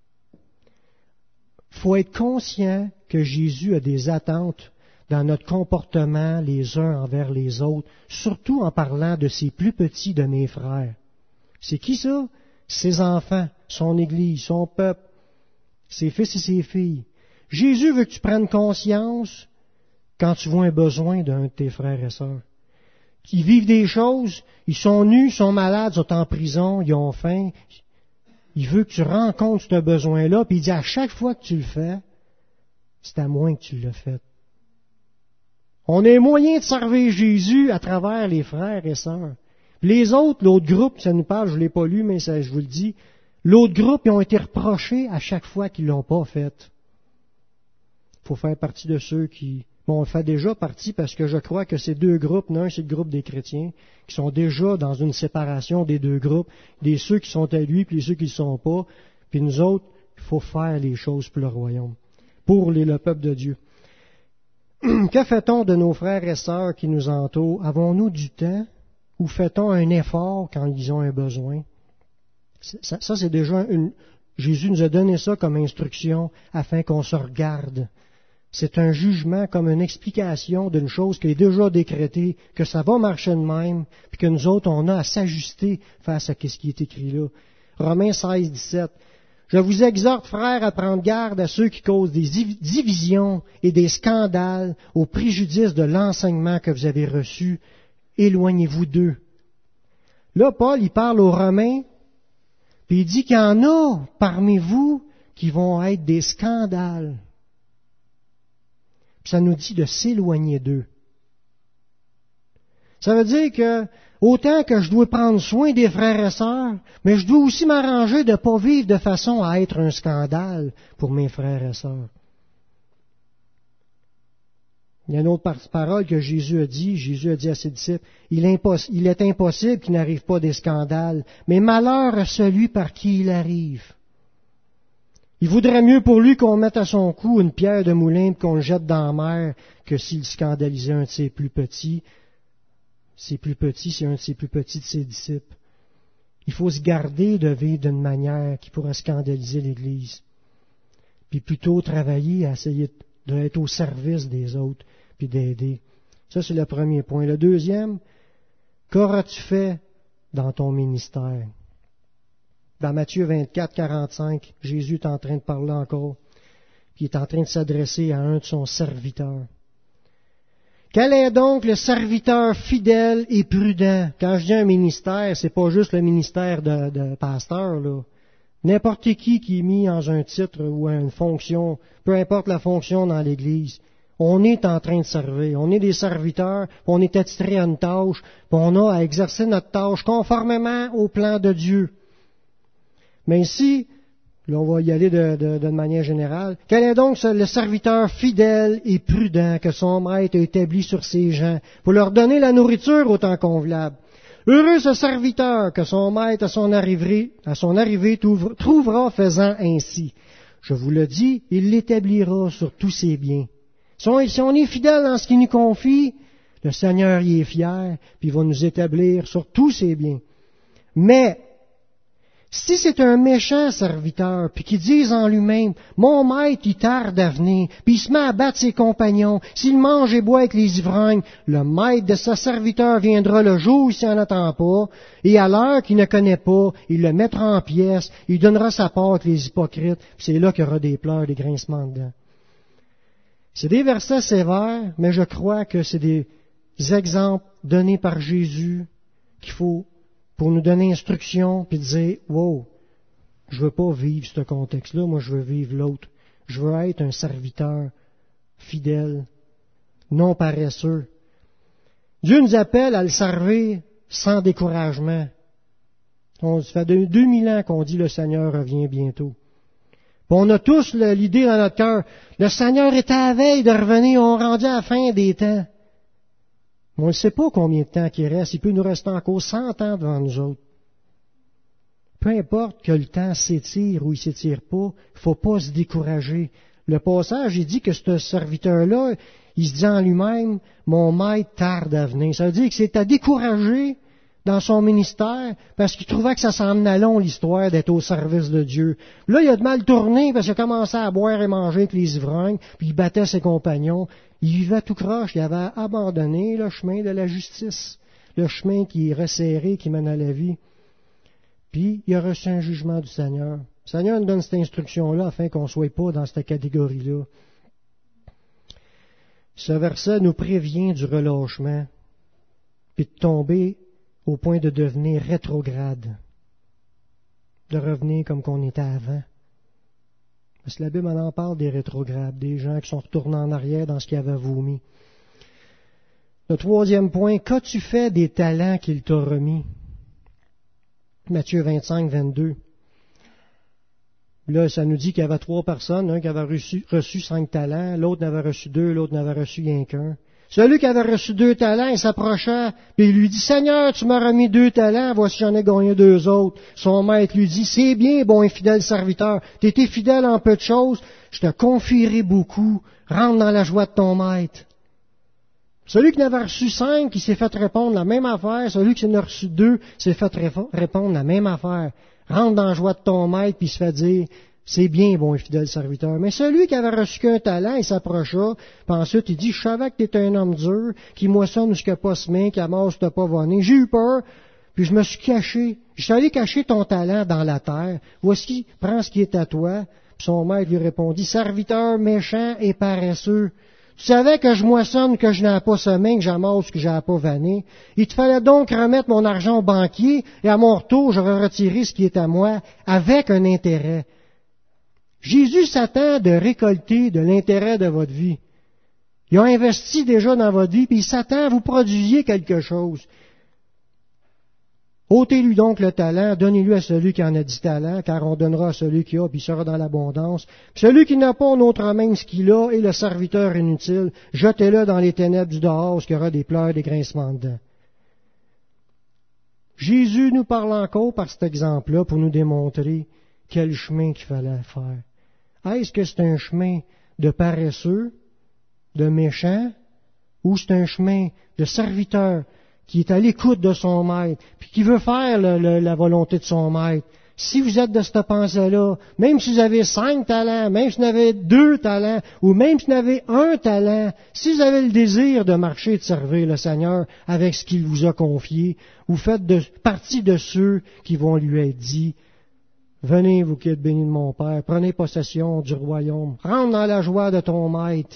Il faut être conscient que Jésus a des attentes dans notre comportement les uns envers les autres, surtout en parlant de ses plus petits de mes frères. C'est qui ça? Ses enfants, son Église, son peuple, ses fils et ses filles. Jésus veut que tu prennes conscience quand tu vois un besoin d'un de tes frères et sœurs. Ils vivent des choses, ils sont nus, ils sont malades, ils sont en prison, ils ont faim. Il veut que tu rencontres ce besoin-là, puis il dit à chaque fois que tu le fais, c'est à moi que tu l'as fait. On a les moyens de servir Jésus à travers les frères et sœurs. Les autres, l'autre groupe, ça nous parle, je ne l'ai pas lu, mais ça, je vous le dis, l'autre groupe, ils ont été reprochés à chaque fois qu'ils ne l'ont pas fait. Il faut faire partie de ceux qui... Bon, on fait déjà partie parce que je crois que ces deux groupes, l'un c'est le groupe des chrétiens, qui sont déjà dans une séparation des deux groupes, des ceux qui sont à lui puis ceux qui ne le sont pas, puis nous autres, il faut faire les choses pour le royaume, pour les, le peuple de Dieu. Que fait-on de nos frères et sœurs qui nous entourent? Avons-nous du temps ou fait-on un effort quand ils ont un besoin? Ça, ça c'est déjà une... Jésus nous a donné ça comme instruction afin qu'on se regarde. C'est un jugement comme une explication d'une chose qui est déjà décrétée, que ça va marcher de même, puis que nous autres, on a à s'ajuster face à ce qui est écrit là. Romains seize, dix-sept. Je vous exhorte, frères, à prendre garde à ceux qui causent des divisions et des scandales au préjudice de l'enseignement que vous avez reçu. Éloignez-vous d'eux. Là, Paul, il parle aux Romains, puis il dit qu'il y en a parmi vous qui vont être des scandales. Puis ça nous dit de s'éloigner d'eux. Ça veut dire que, autant que je dois prendre soin des frères et sœurs, mais je dois aussi m'arranger de ne pas vivre de façon à être un scandale pour mes frères et sœurs. Il y a une autre parole que Jésus a dit, Jésus a dit à ses disciples, il est, impos- il est impossible qu'il n'arrive pas des scandales, mais malheur à celui par qui il arrive. Il vaudrait mieux pour lui qu'on mette à son cou une pierre de moulin et qu'on le jette dans la mer que s'il scandalisait un de ses plus petits. Ses plus petits, c'est un de ses plus petits de ses disciples. Il faut se garder de vivre d'une manière qui pourrait scandaliser l'Église. Puis plutôt travailler à essayer d'être au service des autres, puis d'aider. Ça, c'est le premier point. Le deuxième, qu'auras-tu fait dans ton ministère? Dans Matthieu vingt-quatre, quarante-cinq, Jésus est en train de parler encore, puis il est en train de s'adresser à un de son serviteurs. Quel est donc le serviteur fidèle et prudent? Quand je dis un ministère, c'est pas juste le ministère de, de pasteur, là. N'importe qui qui est mis dans un titre ou une fonction, peu importe la fonction dans l'Église, on est en train de servir. On est des serviteurs, on est attitré à une tâche, puis on a à exercer notre tâche conformément au plan de Dieu. Mais ici, là on va y aller de, de, de manière générale, quel est donc le serviteur fidèle et prudent que son maître a établi sur ses gens pour leur donner la nourriture au temps convenable? Heureux ce serviteur que son maître à son arrivée, à son arrivée trouvera faisant ainsi. Je vous le dis, il l'établira sur tous ses biens. Si on, si on est fidèle dans ce qu'il nous confie, le Seigneur y est fier, puis il va nous établir sur tous ses biens. Mais si c'est un méchant serviteur, puis qui dise en lui-même, « Mon maître, il tarde à venir », puis il se met à battre ses compagnons, s'il mange et boit avec les ivrognes, le maître de ce serviteur viendra le jour où il s'en attend pas, et à l'heure qu'il ne connaît pas, il le mettra en pièces, il donnera sa part avec les hypocrites, puis c'est là qu'il y aura des pleurs, des grincements dedans. C'est des versets sévères, mais je crois que c'est des exemples donnés par Jésus qu'il faut pour nous donner instruction, puis dire, « Wow, je veux pas vivre ce contexte-là, moi je veux vivre l'autre. Je veux être un serviteur fidèle, non paresseux. » Dieu nous appelle à le servir sans découragement. On, ça fait deux mille ans qu'on dit, « Le Seigneur revient bientôt. » Puis on a tous le, l'idée dans notre cœur, le Seigneur est à la veille de revenir, on est rendu à la fin des temps. Mais on ne sait pas combien de temps qu'il reste, il peut nous rester encore cent ans devant nous autres. Peu importe que le temps s'étire ou il s'étire pas, il ne faut pas se décourager. Le passage, il dit que ce serviteur-là, il se dit en lui-même, mon maître tarde à venir. Ça veut dire que c'est à décourager dans son ministère parce qu'il trouvait que ça s'en venait long, l'histoire d'être au service de Dieu. Là, il a de mal tourné parce qu'il a commencé à boire et manger avec les ivrognes, puis il battait ses compagnons. Il vivait tout croche, il avait abandonné le chemin de la justice, le chemin qui est resserré, qui mène à la vie. Puis, il a reçu un jugement du Seigneur. Le Seigneur nous donne cette instruction-là afin qu'on ne soit pas dans cette catégorie-là. Ce verset nous prévient du relâchement, puis de tomber au point de devenir rétrograde, de revenir comme qu'on était avant. Parce que la Bible en parle des rétrogrades, des gens qui sont retournés en arrière dans ce qu'ils avaient vomi. Le troisième point, qu'as-tu fait des talents qu'il t'a remis? Matthieu vingt-cinq, vingt-deux. Là, ça nous dit qu'il y avait trois personnes, un qui avait reçu, reçu cinq talents, l'autre n'avait reçu deux, l'autre n'avait reçu rien qu'un. Celui qui avait reçu deux talents, il s'approcha, puis il lui dit, Seigneur, tu m'as remis deux talents, voici j'en ai gagné deux autres. Son maître lui dit, c'est bien, bon et fidèle serviteur, tu étais fidèle en peu de choses, je te confierai beaucoup, rentre dans la joie de ton maître. Celui qui n'avait reçu cinq, qui s'est fait répondre la même affaire, celui qui en a reçu deux, s'est fait répondre la même affaire. Rentre dans la joie de ton maître, puis il se fait dire, c'est bien, bon et fidèle serviteur. Mais celui qui avait reçu qu'un talent, il s'approcha, puis ensuite il dit, je savais que tu étais un homme dur, qui moissonne ce qu'il n'a pas semé, qui amasse ce qu'il n'a pas vonné. J'ai eu peur, puis je me suis caché. Je suis allé cacher ton talent dans la terre. Voici, prends ce qui est à toi. Puis son maître lui répondit, serviteur méchant et paresseux. Tu savais que je moissonne, que je n'ai pas semé, que j'amasse, que je n'ai pas vanné. Il te fallait donc remettre mon argent au banquier, et à mon retour, j'aurais retiré ce qui est à moi, avec un intérêt. Jésus s'attend de récolter de l'intérêt de votre vie. Il a investi déjà dans votre vie, puis il s'attend à vous produisiez quelque chose. Ôtez-lui donc le talent, donnez-lui à celui qui en a dix talents, car on donnera à celui qui a, puis il sera dans l'abondance. Puis celui qui n'a pas, on ôtera même ce qu'il a, et le serviteur inutile, jetez-le dans les ténèbres du dehors, où il y aura des pleurs, des grincements dedans. Jésus nous parle encore par cet exemple-là pour nous démontrer quel chemin qu'il fallait faire. Est-ce que c'est un chemin de paresseux, de méchant, ou c'est un chemin de serviteur qui est à l'écoute de son maître, puis qui veut faire le, le, la volonté de son maître? Si vous êtes de cette pensée-là, même si vous avez cinq talents, même si vous avez deux talents, ou même si vous avez un talent, si vous avez le désir de marcher et de servir le Seigneur avec ce qu'il vous a confié, vous faites de, partie de ceux qui vont lui être dit, venez, vous qui êtes bénis de mon Père, prenez possession du royaume, rentre dans la joie de ton maître.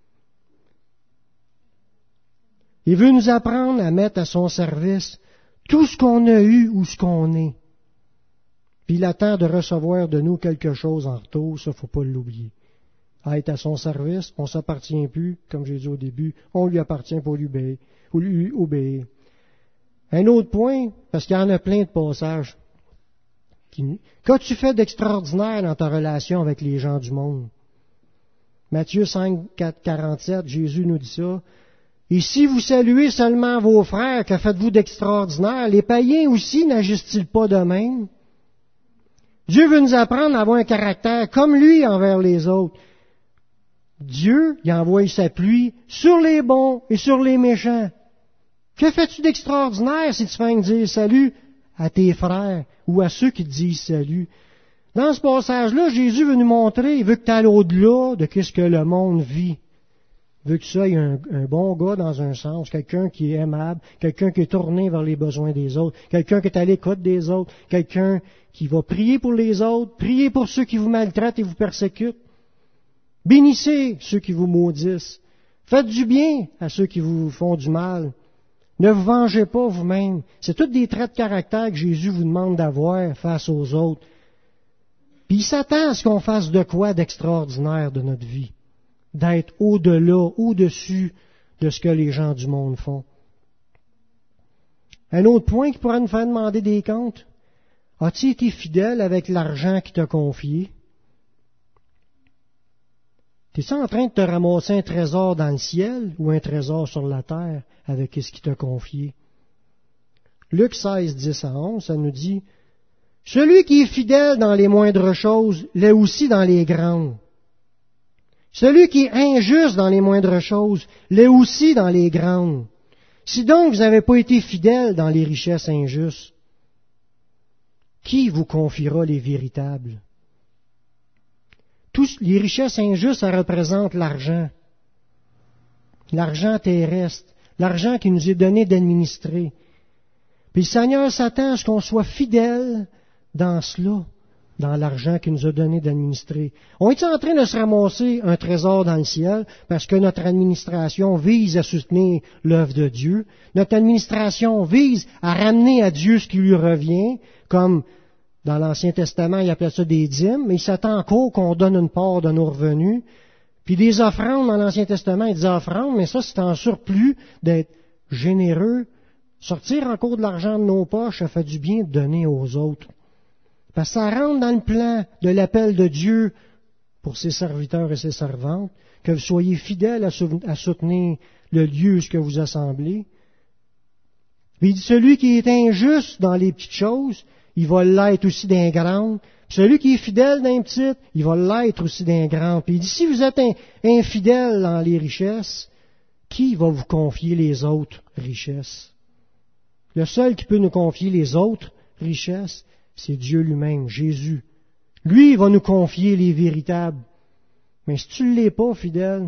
Il veut nous apprendre à mettre à son service tout ce qu'on a eu ou ce qu'on est. Puis il attend de recevoir de nous quelque chose en retour, ça, faut pas l'oublier. À être à son service, on ne s'appartient plus, comme j'ai dit au début, on lui appartient pour lui obéir. Pour lui obéir. Un autre point, parce qu'il y en a plein de passages. Qu'as-tu fait d'extraordinaire dans ta relation avec les gens du monde? Matthieu cinq, quarante-sept, Jésus nous dit ça. Et si vous saluez seulement vos frères, que faites-vous d'extraordinaire? Les païens aussi n'agissent-ils pas de même? Dieu veut nous apprendre à avoir un caractère comme lui envers les autres. Dieu, il envoie sa pluie sur les bons et sur les méchants. Que fais-tu d'extraordinaire si tu fais dire salut à tes frères ou à ceux qui te disent salut? Dans ce passage-là, Jésus veut nous montrer, il veut que tu ailles au-delà de ce que le monde vit. Il veut que tu sois un, un bon gars dans un sens, quelqu'un qui est aimable, quelqu'un qui est tourné vers les besoins des autres, quelqu'un qui est à l'écoute des autres, quelqu'un qui va prier pour les autres, prier pour ceux qui vous maltraitent et vous persécutent. Bénissez ceux qui vous maudissent. Faites du bien à ceux qui vous font du mal. Ne vous vengez pas vous-même. C'est tous des traits de caractère que Jésus vous demande d'avoir face aux autres. Puis il s'attend à ce qu'on fasse de quoi d'extraordinaire de notre vie. D'être au-delà, au-dessus de ce que les gens du monde font. Un autre point qui pourrait nous faire demander des comptes. As-tu été fidèle avec l'argent qu'il t'a confié? T'es-tu en train de te ramasser un trésor dans le ciel ou un trésor sur la terre avec ce qu'il t'a confié? Luc seize, dix à onze, ça nous dit, « Celui qui est fidèle dans les moindres choses l'est aussi dans les grandes. Celui qui est injuste dans les moindres choses l'est aussi dans les grandes. Si donc vous n'avez pas été fidèle dans les richesses injustes, qui vous confiera les véritables? » Tous les richesses injustes, ça représente l'argent. L'argent terrestre, l'argent qui nous est donné d'administrer. Puis le Seigneur s'attend à ce qu'on soit fidèle dans cela, dans l'argent qu'il nous a donné d'administrer. On est en train de se ramasser un trésor dans le ciel parce que notre administration vise à soutenir l'œuvre de Dieu. Notre administration vise à ramener à Dieu ce qui lui revient, comme dans l'Ancien Testament, il appelait ça des dîmes, mais il s'attend encore qu'on donne une part de nos revenus. Puis des offrandes, dans l'Ancien Testament, il disait offrandes, mais ça, c'est en surplus d'être généreux. Sortir encore de l'argent de nos poches, ça fait du bien de donner aux autres. Parce que ça rentre dans le plan de l'appel de Dieu pour ses serviteurs et ses servantes, que vous soyez fidèles à soutenir le lieu où ce que vous assemblez. Puis il dit, celui qui est injuste dans les petites choses, il va l'être aussi dans les grandes. Puis celui qui est fidèle dans les petites, il va l'être aussi dans les grandes. Puis il dit, si vous êtes infidèle dans les richesses, qui va vous confier les autres richesses? Le seul qui peut nous confier les autres richesses, c'est Dieu lui-même, Jésus. Lui, il va nous confier les véritables. Mais si tu ne l'es pas, fidèle,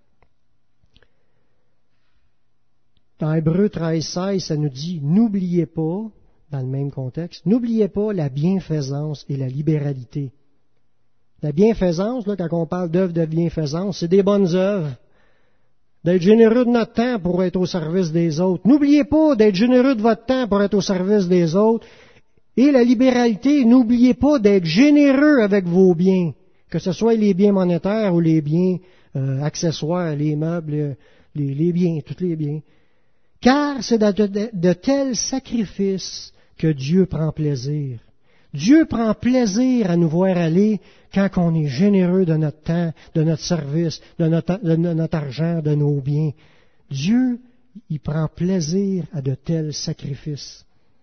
dans Hébreux treize, seize, ça nous dit, n'oubliez pas, dans le même contexte, n'oubliez pas la bienfaisance et la libéralité. La bienfaisance, là, quand on parle d'œuvres de bienfaisance, c'est des bonnes œuvres. D'être généreux de notre temps pour être au service des autres. N'oubliez pas d'être généreux de votre temps pour être au service des autres. Et la libéralité, n'oubliez pas d'être généreux avec vos biens, que ce soit les biens monétaires ou les biens euh, accessoires, les meubles, les, les biens, tous les biens. Car c'est de, de, de tels sacrifices que Dieu prend plaisir. Dieu prend plaisir à nous voir aller quand on est généreux de notre temps, de notre service, de notre, de notre argent, de nos biens. Dieu, il prend plaisir à de tels sacrifices.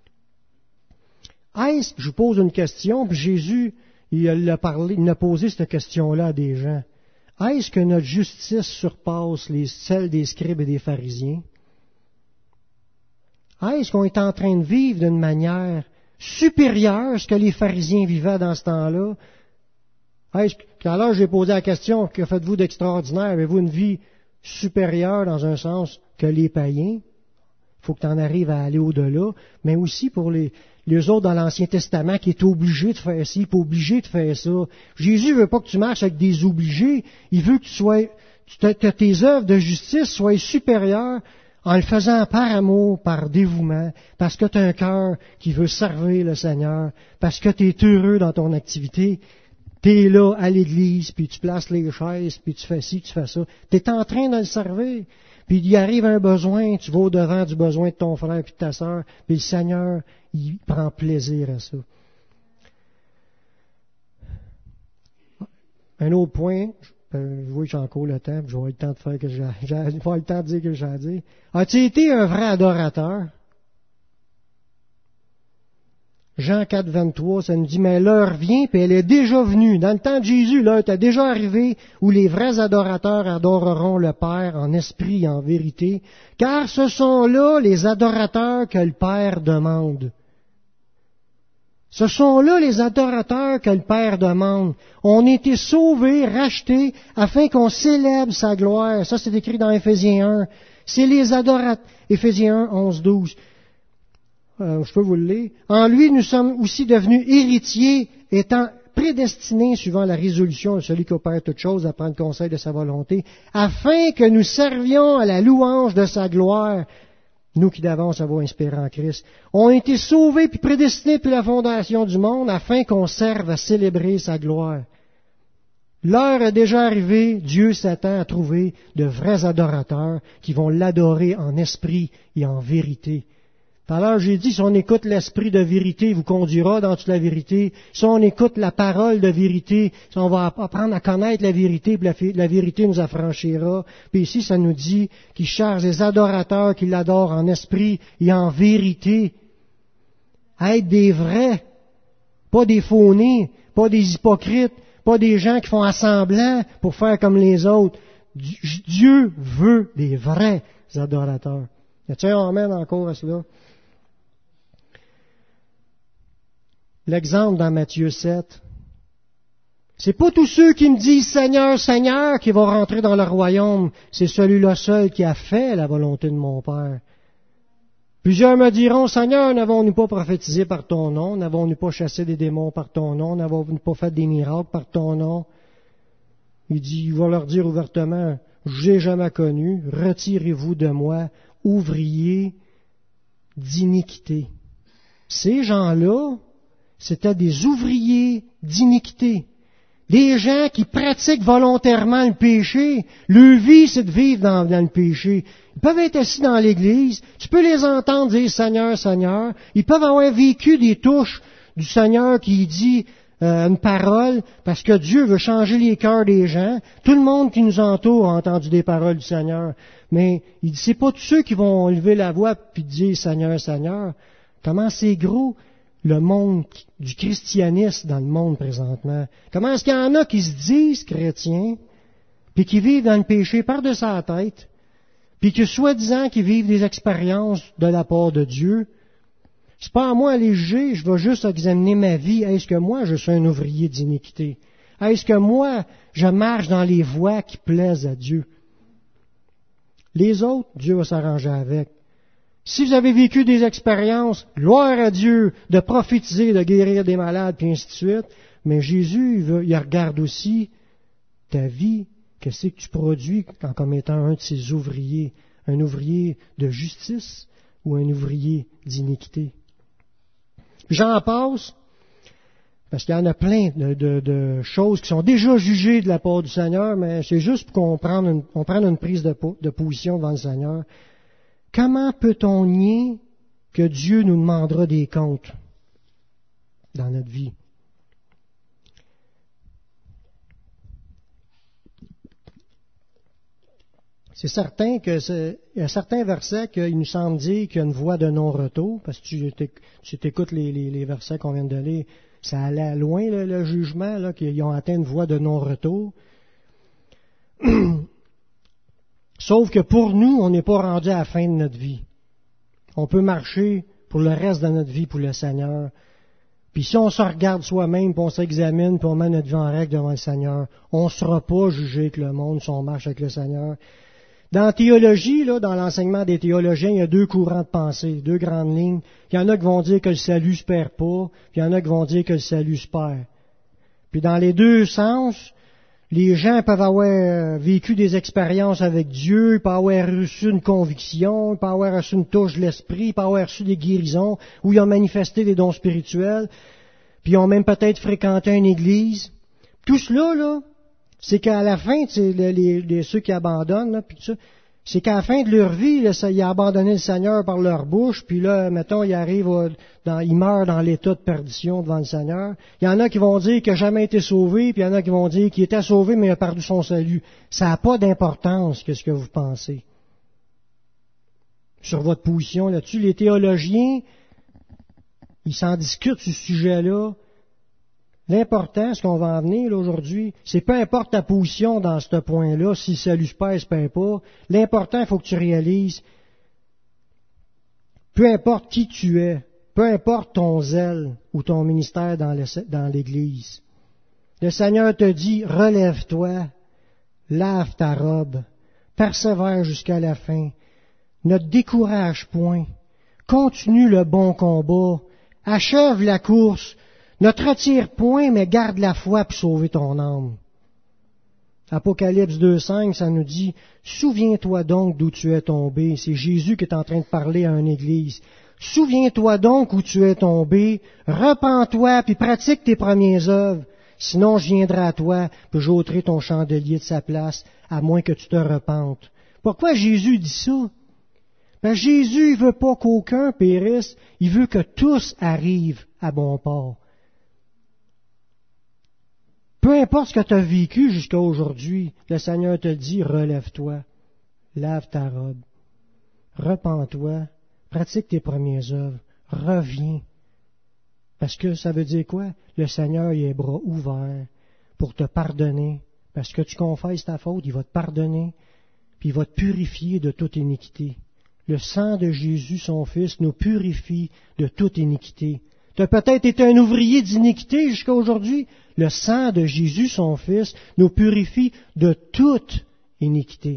Est-ce, je vous pose une question, puis Jésus, il a, parlé, il a posé cette question-là à des gens. Est-ce que notre justice surpasse les, celle des scribes et des pharisiens? Est-ce qu'on est en train de vivre d'une manière supérieure à ce que les pharisiens vivaient dans ce temps-là? Est-ce que, alors j'ai posé la question, que faites-vous d'extraordinaire? Avez-vous une vie supérieure dans un sens que les païens? Il faut que tu en arrives à aller au-delà, mais aussi pour les, les autres dans l'Ancien Testament qui étaient obligés de faire ci, pas obligés de faire ça. Jésus ne veut pas que tu marches avec des obligés, il veut que tu sois, que tes œuvres de justice soient supérieures en le faisant par amour, par dévouement, parce que tu as un cœur qui veut servir le Seigneur, parce que tu es heureux dans ton activité. Tu es là à l'église, puis tu places les chaises, puis tu fais ci, tu fais ça. Tu es en train de le servir. Puis il y arrive un besoin, tu vas au-devant du besoin de ton frère et de ta sœur, puis le Seigneur, il prend plaisir à ça. Un autre point, je vois que j'ai encore le temps, puis je vais avoir le temps de faire que j'ai, j'ai, je vais avoir le temps de dire que j'ai à dire. As-tu été un vrai adorateur? Jean quatre, vingt-trois, ça nous dit, mais l'heure vient, puis elle est déjà venue. Dans le temps de Jésus, l'heure est déjà arrivée où les vrais adorateurs adoreront le Père en esprit et en vérité, car ce sont là les adorateurs que le Père demande. Ce sont là les adorateurs que le Père demande. On a été sauvés, rachetés, afin qu'on célèbre sa gloire. Ça, c'est écrit dans Éphésiens un. C'est les adorateurs. Éphésiens un, onze, douze. Euh, je peux vous le lire. En lui, nous sommes aussi devenus héritiers, étant prédestinés, suivant la résolution de celui qui opère toutes choses, à prendre conseil de sa volonté, afin que nous servions à la louange de sa gloire, nous qui d'avance avons inspiré en Christ. On a été sauvés puis prédestinés depuis la fondation du monde, afin qu'on serve à célébrer sa gloire. L'heure est déjà arrivée, Dieu s'attend à trouver de vrais adorateurs qui vont l'adorer en esprit et en vérité. Tout à l'heure, j'ai dit, si on écoute l'esprit de vérité, il vous conduira dans toute la vérité. Si on écoute la parole de vérité, si on va apprendre à connaître la vérité, puis la, la vérité nous affranchira. Puis ici, ça nous dit qu'il charge les adorateurs qui l'adorent en esprit et en vérité à être des vrais, pas des faux-nés, pas des hypocrites, pas des gens qui font assemblant pour faire comme les autres. Dieu veut des vrais adorateurs. Y a-t-il un amen encore à cela? L'exemple dans Matthieu sept. C'est pas tous ceux qui me disent Seigneur, Seigneur qui vont rentrer dans le royaume. C'est celui-là seul qui a fait la volonté de mon Père. Plusieurs me diront, Seigneur, n'avons-nous pas prophétisé par ton nom? N'avons-nous pas chassé des démons par ton nom? N'avons-nous pas fait des miracles par ton nom? Il dit, il va leur dire ouvertement, je vous ai jamais connu, retirez-vous de moi, ouvriers d'iniquité. Ces gens-là, c'était des ouvriers d'iniquité. Des gens qui pratiquent volontairement le péché. Leur vie, c'est de vivre dans, dans le péché. Ils peuvent être assis dans l'église. Tu peux les entendre dire Seigneur, Seigneur. Ils peuvent avoir vécu des touches du Seigneur qui dit euh, une parole parce que Dieu veut changer les cœurs des gens. Tout le monde qui nous entoure a entendu des paroles du Seigneur. Mais il dit, c'est pas tous ceux qui vont lever la voix puis dire Seigneur, Seigneur. Comment c'est gros le monde du christianisme dans le monde présentement. Comment est-ce qu'il y en a qui se disent chrétiens, puis qui vivent dans le péché par-dessus la tête, puis que soi-disant qu'ils vivent des expériences de la part de Dieu? C'est pas à moi à les juger, je vais juste examiner ma vie. Est-ce que moi, je suis un ouvrier d'iniquité? Est-ce que moi, je marche dans les voies qui plaisent à Dieu? Les autres, Dieu va s'arranger avec. Si vous avez vécu des expériences, gloire à Dieu, de prophétiser, de guérir des malades, puis ainsi de suite, mais Jésus, il, veut, il regarde aussi ta vie, qu'est-ce que tu produis comme étant un de ses ouvriers, un ouvrier de justice ou un ouvrier d'iniquité. J'en passe, parce qu'il y en a plein de, de, de choses qui sont déjà jugées de la part du Seigneur, mais c'est juste pour qu'on prenne une, on prenne une prise de, de position devant le Seigneur. Comment peut-on nier que Dieu nous demandera des comptes dans notre vie? C'est certain que c'est, il y a certains versets qu'il nous semble dire qu'il y a une voie de non-retour, parce que tu, tu t'écoutes les, les, les versets qu'on vient de lire, ça allait loin le, le jugement, là, qu'ils ont atteint une voie de non-retour. Sauf que pour nous, on n'est pas rendu à la fin de notre vie. On peut marcher pour le reste de notre vie pour le Seigneur. Puis si on se regarde soi-même, puis on s'examine, puis on met notre vie en règle devant le Seigneur, on ne sera pas jugé avec le monde si on marche avec le Seigneur. Dans la théologie, là, dans l'enseignement des théologiens, il y a deux courants de pensée, deux grandes lignes. Il y en a qui vont dire que le salut se perd pas, puis il y en a qui vont dire que le salut se perd. Puis dans les deux sens, les gens peuvent avoir vécu des expériences avec Dieu, ils peuvent avoir reçu une conviction, ils peuvent avoir reçu une touche de l'esprit, ils peuvent avoir reçu des guérisons, ou ils ont manifesté des dons spirituels, puis ils ont même peut-être fréquenté une église. Tout cela, là, c'est qu'à la fin, les, les, les, ceux qui abandonnent, là, puis tout ça, c'est qu'à la fin de leur vie, là, ça, ils ont abandonné le Seigneur par leur bouche, puis là, mettons, ils arrivent, au, dans, ils meurent dans l'état de perdition devant le Seigneur. Il y en a qui vont dire qu'il n'a jamais été sauvé, puis il y en a qui vont dire qu'il était sauvé, mais il a perdu son salut. Ça n'a pas d'importance que ce que vous pensez sur votre position là-dessus. Les théologiens, ils s'en discutent sur ce sujet-là. L'important, ce qu'on va en venir là, aujourd'hui, c'est peu importe ta position dans ce point-là, si le salut se perd, se perd pas. L'important, il faut que tu réalises, peu importe qui tu es, peu importe ton zèle ou ton ministère dans, le, dans l'Église, le Seigneur te dit, relève-toi, lave ta robe, persévère jusqu'à la fin, ne te décourage point, continue le bon combat, achève la course, ne te retire point, mais garde la foi pour sauver ton âme. Apocalypse deux cinq, ça nous dit, souviens-toi donc d'où tu es tombé. C'est Jésus qui est en train de parler à une église. Souviens-toi donc où tu es tombé, repens-toi, puis pratique tes premières œuvres. Sinon, je viendrai à toi, puis j'ôterai ton chandelier de sa place, à moins que tu te repentes. Pourquoi Jésus dit ça? Ben, Jésus, il veut pas qu'aucun périsse, il veut que tous arrivent à bon port. Peu importe ce que tu as vécu jusqu'à aujourd'hui, le Seigneur te dit, relève-toi, lave ta robe, repens-toi, pratique tes premières œuvres, reviens. Parce que ça veut dire quoi? Le Seigneur, il a les bras ouverts pour te pardonner. Parce que tu confesses ta faute, il va te pardonner, puis il va te purifier de toute iniquité. Le sang de Jésus, son Fils, nous purifie de toute iniquité. Tu as peut-être été un ouvrier d'iniquité jusqu'à aujourd'hui. Le sang de Jésus, son Fils, nous purifie de toute iniquité.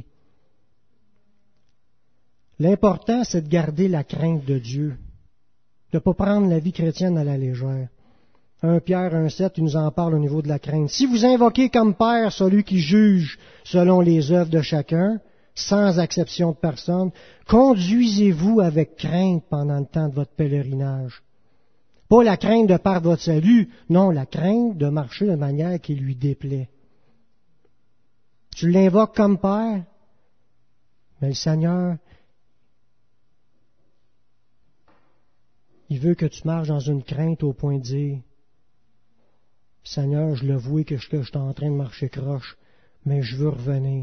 L'important, c'est de garder la crainte de Dieu, de ne pas prendre la vie chrétienne à la légère. un Pierre un sept, il nous en parle au niveau de la crainte. Si vous invoquez comme Père celui qui juge selon les œuvres de chacun, sans exception de personne, conduisez-vous avec crainte pendant le temps de votre pèlerinage. Pas la crainte de perdre votre salut, non, la crainte de marcher de manière qui lui déplaît. Tu l'invoques comme Père, mais le Seigneur, il veut que tu marches dans une crainte au point de dire, Seigneur, je le vois que je, que je suis en train de marcher croche, mais je veux revenir.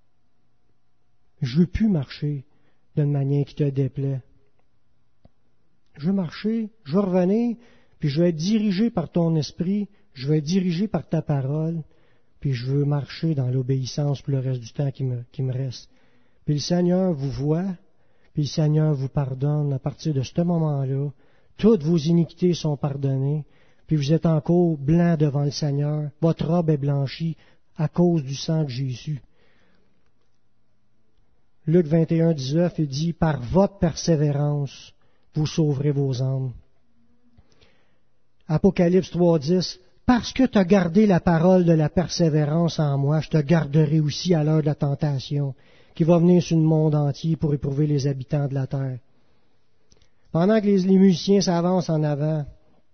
Je veux plus marcher d'une manière qui te déplaît. Je veux marcher, je veux revenir, puis je veux être dirigé par ton esprit, je veux être dirigé par ta parole, puis je veux marcher dans l'obéissance pour le reste du temps qui me, qui me reste. Puis le Seigneur vous voit, puis le Seigneur vous pardonne à partir de ce moment-là. Toutes vos iniquités sont pardonnées, puis vous êtes encore blanc devant le Seigneur. Votre robe est blanchie à cause du sang de Jésus. Luc vingt et un, dix-neuf, il dit, « Par votre persévérance, vous sauverez vos âmes. » Apocalypse trois, dix, « Parce que tu as gardé la parole de la persévérance en moi, je te garderai aussi à l'heure de la tentation, qui va venir sur le monde entier pour éprouver les habitants de la terre. » Pendant que les, les musiciens s'avancent en avant,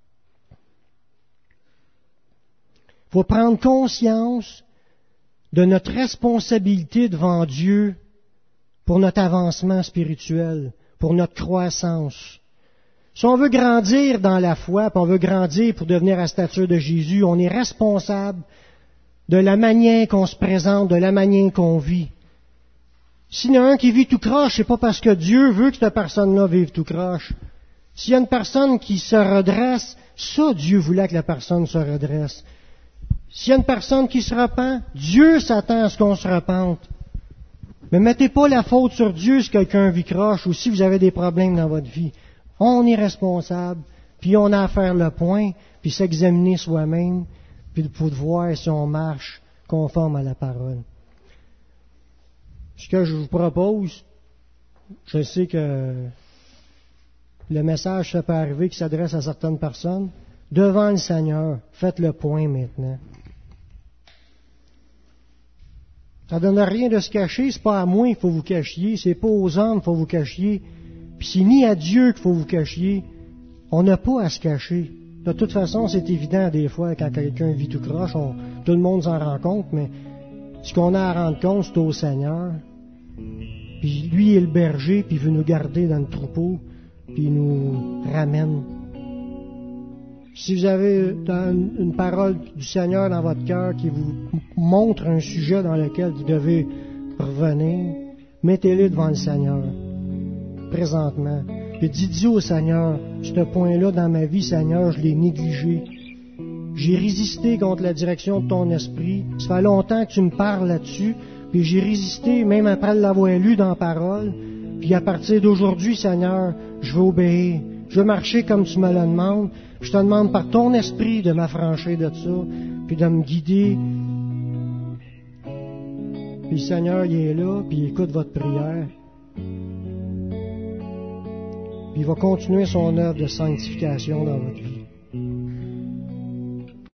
il faut prendre conscience de notre responsabilité devant Dieu pour notre avancement spirituel, pour notre croissance. Si on veut grandir dans la foi, puis on veut grandir pour devenir à la stature de Jésus, on est responsable de la manière qu'on se présente, de la manière qu'on vit. S'il y en a un qui vit tout croche, c'est pas parce que Dieu veut que cette personne-là vive tout croche. S'il y a une personne qui se redresse, ça, Dieu voulait que la personne se redresse. S'il y a une personne qui se repent, Dieu s'attend à ce qu'on se repente. Mais mettez pas la faute sur Dieu si quelqu'un vit croche ou si vous avez des problèmes dans votre vie. On est responsable, puis on a à faire le point, puis s'examiner soi-même, puis pour voir si on marche conforme à la parole. Ce que je vous propose, je sais que le message ça peut arriver qui s'adresse à certaines personnes, devant le Seigneur, faites le point maintenant. Ça ne donne rien de se cacher, c'est pas à moi qu'il faut vous cachiez, c'est pas aux hommes qu'il faut vous cachiez, puis c'est ni à Dieu qu'il faut vous cachiez. On n'a pas à se cacher. De toute façon, c'est évident des fois, quand quelqu'un vit tout croche, on, tout le monde s'en rend compte, mais ce qu'on a à rendre compte, c'est au Seigneur. Puis lui il est le berger, puis il veut nous garder dans le troupeau, puis il nous ramène. Si vous avez une parole du Seigneur dans votre cœur qui vous montre un sujet dans lequel vous devez revenir, mettez-le devant le Seigneur, présentement. Puis dites-y au Seigneur, ce point-là dans ma vie, Seigneur, je l'ai négligé. J'ai résisté contre la direction de ton esprit. Ça fait longtemps que tu me parles là-dessus, puis j'ai résisté même après l'avoir lu dans la parole. Puis à partir d'aujourd'hui, Seigneur, je veux obéir. Je veux marcher comme tu me le demandes. Je te demande par ton esprit de m'affranchir de ça, puis de me guider. Puis le Seigneur, il est là, puis il écoute votre prière. Puis il va continuer son œuvre de sanctification dans votre vie.